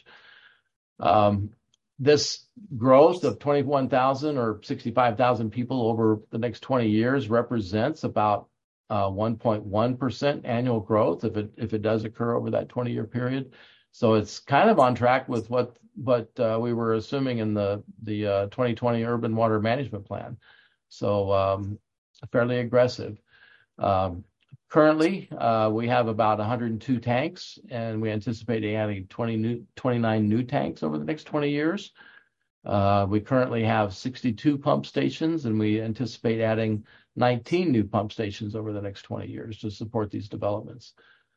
S16: Um, this growth of twenty-one thousand or sixty-five thousand people over the next twenty years represents about uh, one point one percent annual growth if it if it does occur over that twenty-year period. So it's kind of on track with what what uh, we were assuming in the the uh, twenty twenty Urban Water Management Plan. So um, fairly aggressive. Um, currently, uh, we have about one hundred two tanks, and we anticipate adding twenty new, twenty-nine new tanks over the next twenty years. Uh, we currently have sixty-two pump stations, and we anticipate adding nineteen new pump stations over the next twenty years to support these developments.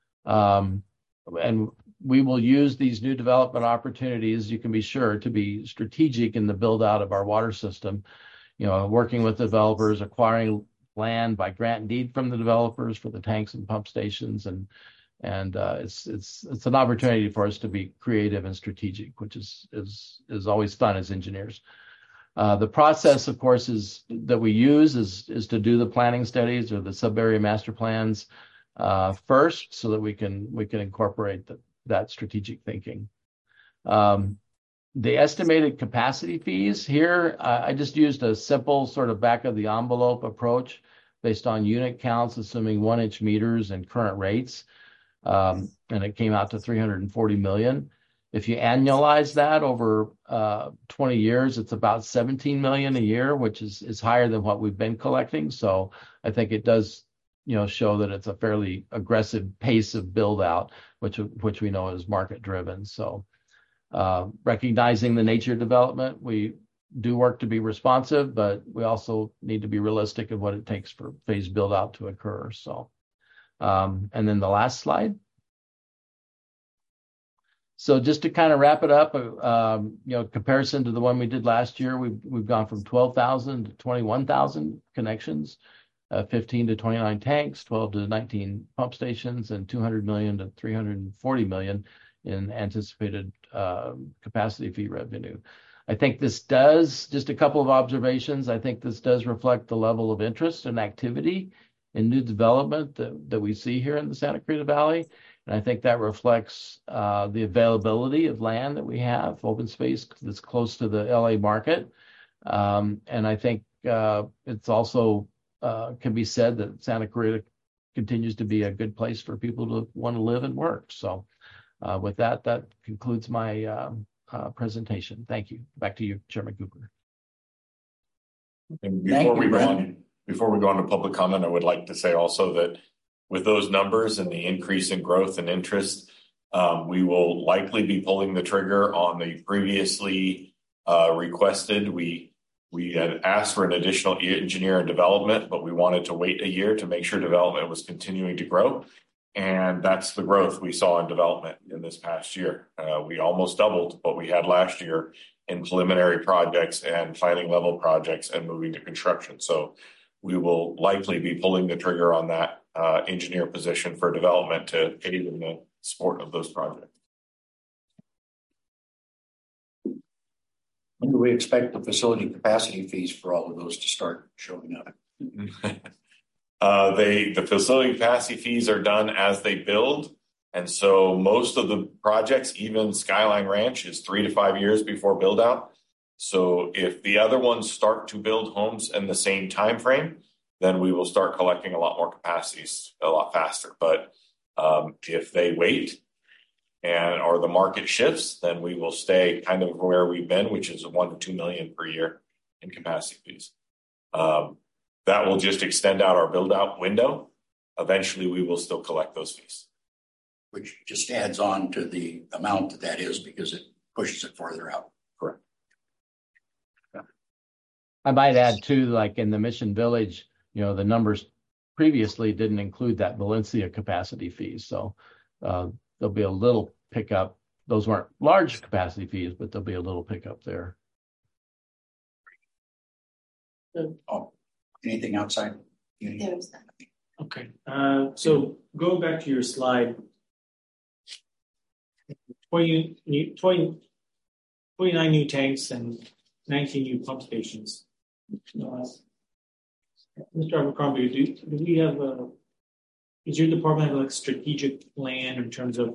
S16: Um, and we will use these new development opportunities, you can be sure, to be strategic in the build out of our water system, you know, working with developers, acquiring land by grant and deed from the developers for the tanks and pump stations. And and uh, it's it's it's an opportunity for us to be creative and strategic, which is is is always fun as engineers. Uh, the process, of course, is that we use is is to do the planning studies or the sub-area master plans uh, first, so that we can we can incorporate the, that strategic thinking. Um, the estimated capacity fees here, uh, I just used a simple sort of back of the envelope approach based on unit counts, assuming one inch meters and current rates. Um, and it came out to three hundred forty million. If you annualize that over uh, twenty years, it's about seventeen million a year, which is, is higher than what we've been collecting. So I think it does, you know, show that it's a fairly aggressive pace of build out, which which we know is market driven. So uh, recognizing the nature of development, we do work to be responsive, but we also need to be realistic of what it takes for phase build out to occur. So, um, and then the last slide. So just to kind of wrap it up, um, you know, comparison to the one we did last year, we've we've gone from twelve thousand to twenty-one thousand connections. Uh, fifteen to twenty-nine tanks, twelve to nineteen pump stations, and two hundred million to three hundred forty million in anticipated uh, capacity fee revenue. I think this does, just a couple of observations, I think this does reflect the level of interest and activity in new development that, that we see here in the Santa Cruz Valley. And I think that reflects uh, the availability of land that we have, open space that's close to the L A market. Um, and I think uh, it's also Uh, can be said that Santa Cruz continues to be a good place for people to want to live and work. So uh, with that, that concludes my uh, uh, presentation. Thank you. Back to you, Chairman Cooper.
S10: And before we go on, before we go on to public comment, I would like to say also that with those numbers and the increase in growth and interest, um, we will likely be pulling the trigger on the previously uh, requested. We We had asked for an additional engineer in development, but we wanted to wait a year to make sure development was continuing to grow. And that's the growth we saw in development in this past year. Uh, we almost doubled what we had last year in preliminary projects and planning level projects and moving to construction. So we will likely be pulling the trigger on that uh, engineer position for development to aid in the support of those projects.
S1: When do we expect the facility capacity fees for all of those to start showing up?
S10: uh, they the facility capacity fees are done as they build. And so most of the projects, even Skyline Ranch, is three to five years before build out. So if the other ones start to build homes in the same time frame, then we will start collecting a lot more capacities a lot faster. But um, if they wait and or the market shifts, then we will stay kind of where we've been, which is one to two million per year in capacity fees. Um, that will just extend out our build out window. Eventually, we will still collect those fees,
S1: which just adds on to the amount that that is because it pushes it farther out.
S10: Correct.
S16: Yeah. I might add too, like in the Mission Village, you know, the numbers previously didn't include that Valencia capacity fees. So uh, there'll be a little pickup. Those weren't large capacity fees, but there'll be a little pickup there.
S1: Oh, anything outside?
S2: Okay. Uh, so go back to your slide. twenty, twenty, twenty-nine new tanks and nineteen new pump stations. Uh, Mister Abercrombie, do, do we have a, does your department have like a strategic plan in terms of,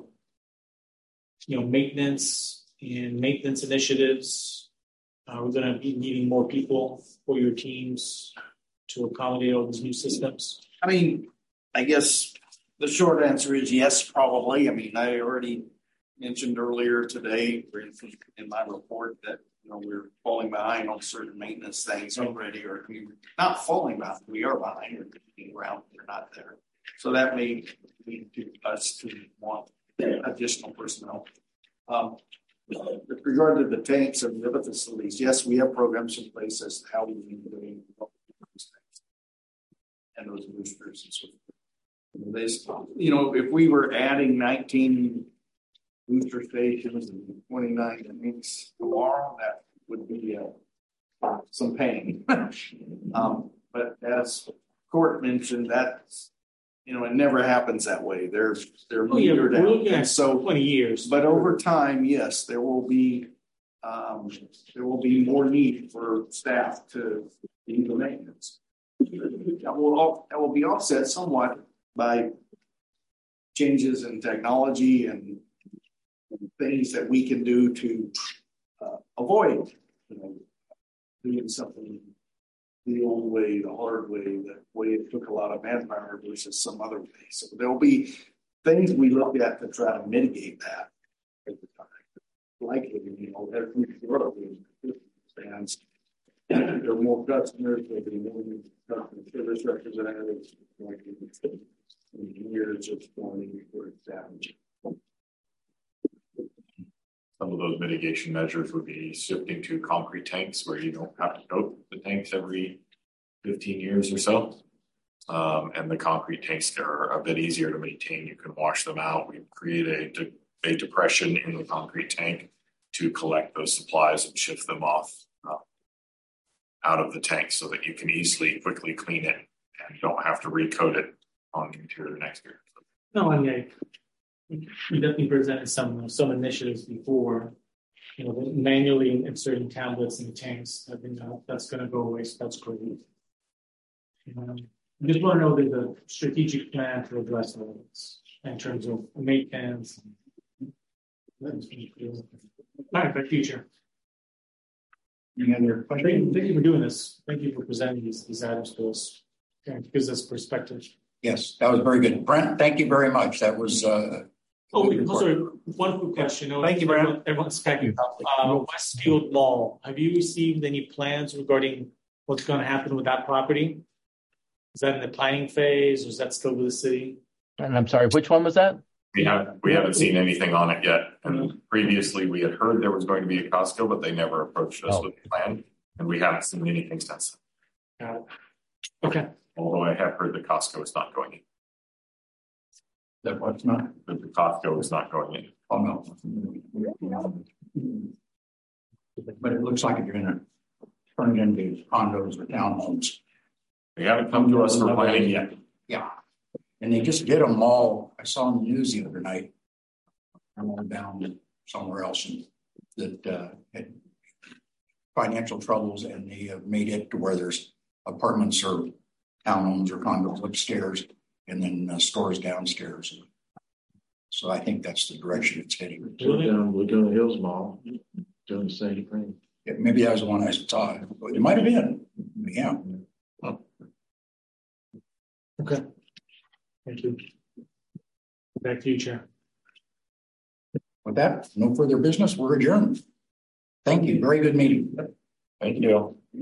S2: you know, maintenance and maintenance initiatives? Uh, we're going to be needing more people for your teams to accommodate all these new systems.
S4: I mean, I guess the short answer is yes, probably. I mean, I already mentioned earlier today in my report that, you know, we're falling behind on certain maintenance things already, or I mean, not falling behind, we are behind, or being around, they're not there. So that may lead to us to want additional personnel. Um, with regard to the tanks and the other facilities, yes, we have programs in place as to how we need to do those things and those boosters and so forth. This, you know, if we were adding nineteen booster stations and twenty-nine tanks tomorrow, that would be uh, some pain. um, but as Court mentioned, that's, you know, it never happens that way. They're they're
S2: oh, yeah,
S4: metered
S2: we're
S4: out.
S2: looking at so twenty years.
S4: But over time, yes, there will be um, there will be more need for staff to do the maintenance. That will all, that will be offset somewhat by changes in technology and, and things that we can do to uh, avoid, you know, doing something the old way, the hard way, the way it took a lot of manpower versus some other way. So there will be things we look at to try to mitigate that over time. Likely, you know, every stands. There are more customers, there'll be more customer service representatives, like engineers just wanting for damage.
S10: Some of those mitigation measures would be shifting to concrete tanks where you don't have to coat the tanks every fifteen years or so. Um, and the concrete tanks are a bit easier to maintain. You can wash them out. We create a, de- a depression in the concrete tank to collect those supplies and shift them off uh, out of the tank so that you can easily, quickly clean it and don't have to recoat it on the interior next year.
S2: No, I mean, we definitely presented some some initiatives before, you know, manually inserting tablets in the tanks. I think uh, that's going to go away, so that's great. Um, I just want to know there's a strategic plan to address those in terms of maintenance. All right, for the future.
S1: Any other questions?
S2: Thank you for doing this. Thank you for presenting these, these items to us. It gives us perspective.
S1: Yes, that was very good. Brent, thank you very much. That was uh
S2: Oh, wait, sorry, one quick question.
S1: Yeah. Thank you, Brent.
S2: Everyone, everyone's packing up. Uh, Westfield Mall, have you received any plans regarding what's going to happen with that property? Is that in the planning phase or is that still with the city?
S16: And I'm sorry, which one was that?
S10: We have we haven't seen anything on it yet. And previously we had heard there was going to be a Costco, but they never approached us
S16: Oh.
S10: with a plan. And we haven't seen anything since then.
S2: Got it. Okay.
S10: Although I have heard that Costco is not going in.
S1: That what's not?
S10: That the Costco is not going in.
S1: Oh, no. But it looks like you're going to turn it into condos or townhomes.
S10: They haven't come to us for planning yet.
S1: Yeah. And they just did them all. I saw on the news the other night. I'm all down somewhere else and that uh, had financial troubles, and they have made it to where there's apartments or townhomes or condos upstairs and then uh, stores downstairs. So I think that's the direction it's heading.
S11: We're down Laguna Hills Mall doing the same thing.
S1: Yeah, maybe that was the one I saw. It might have been. Yeah.
S2: Oh. Okay. Thank you. Back to you, Chair.
S1: With that, no further business. We're adjourned. Thank you. Very good meeting.
S10: Thank you.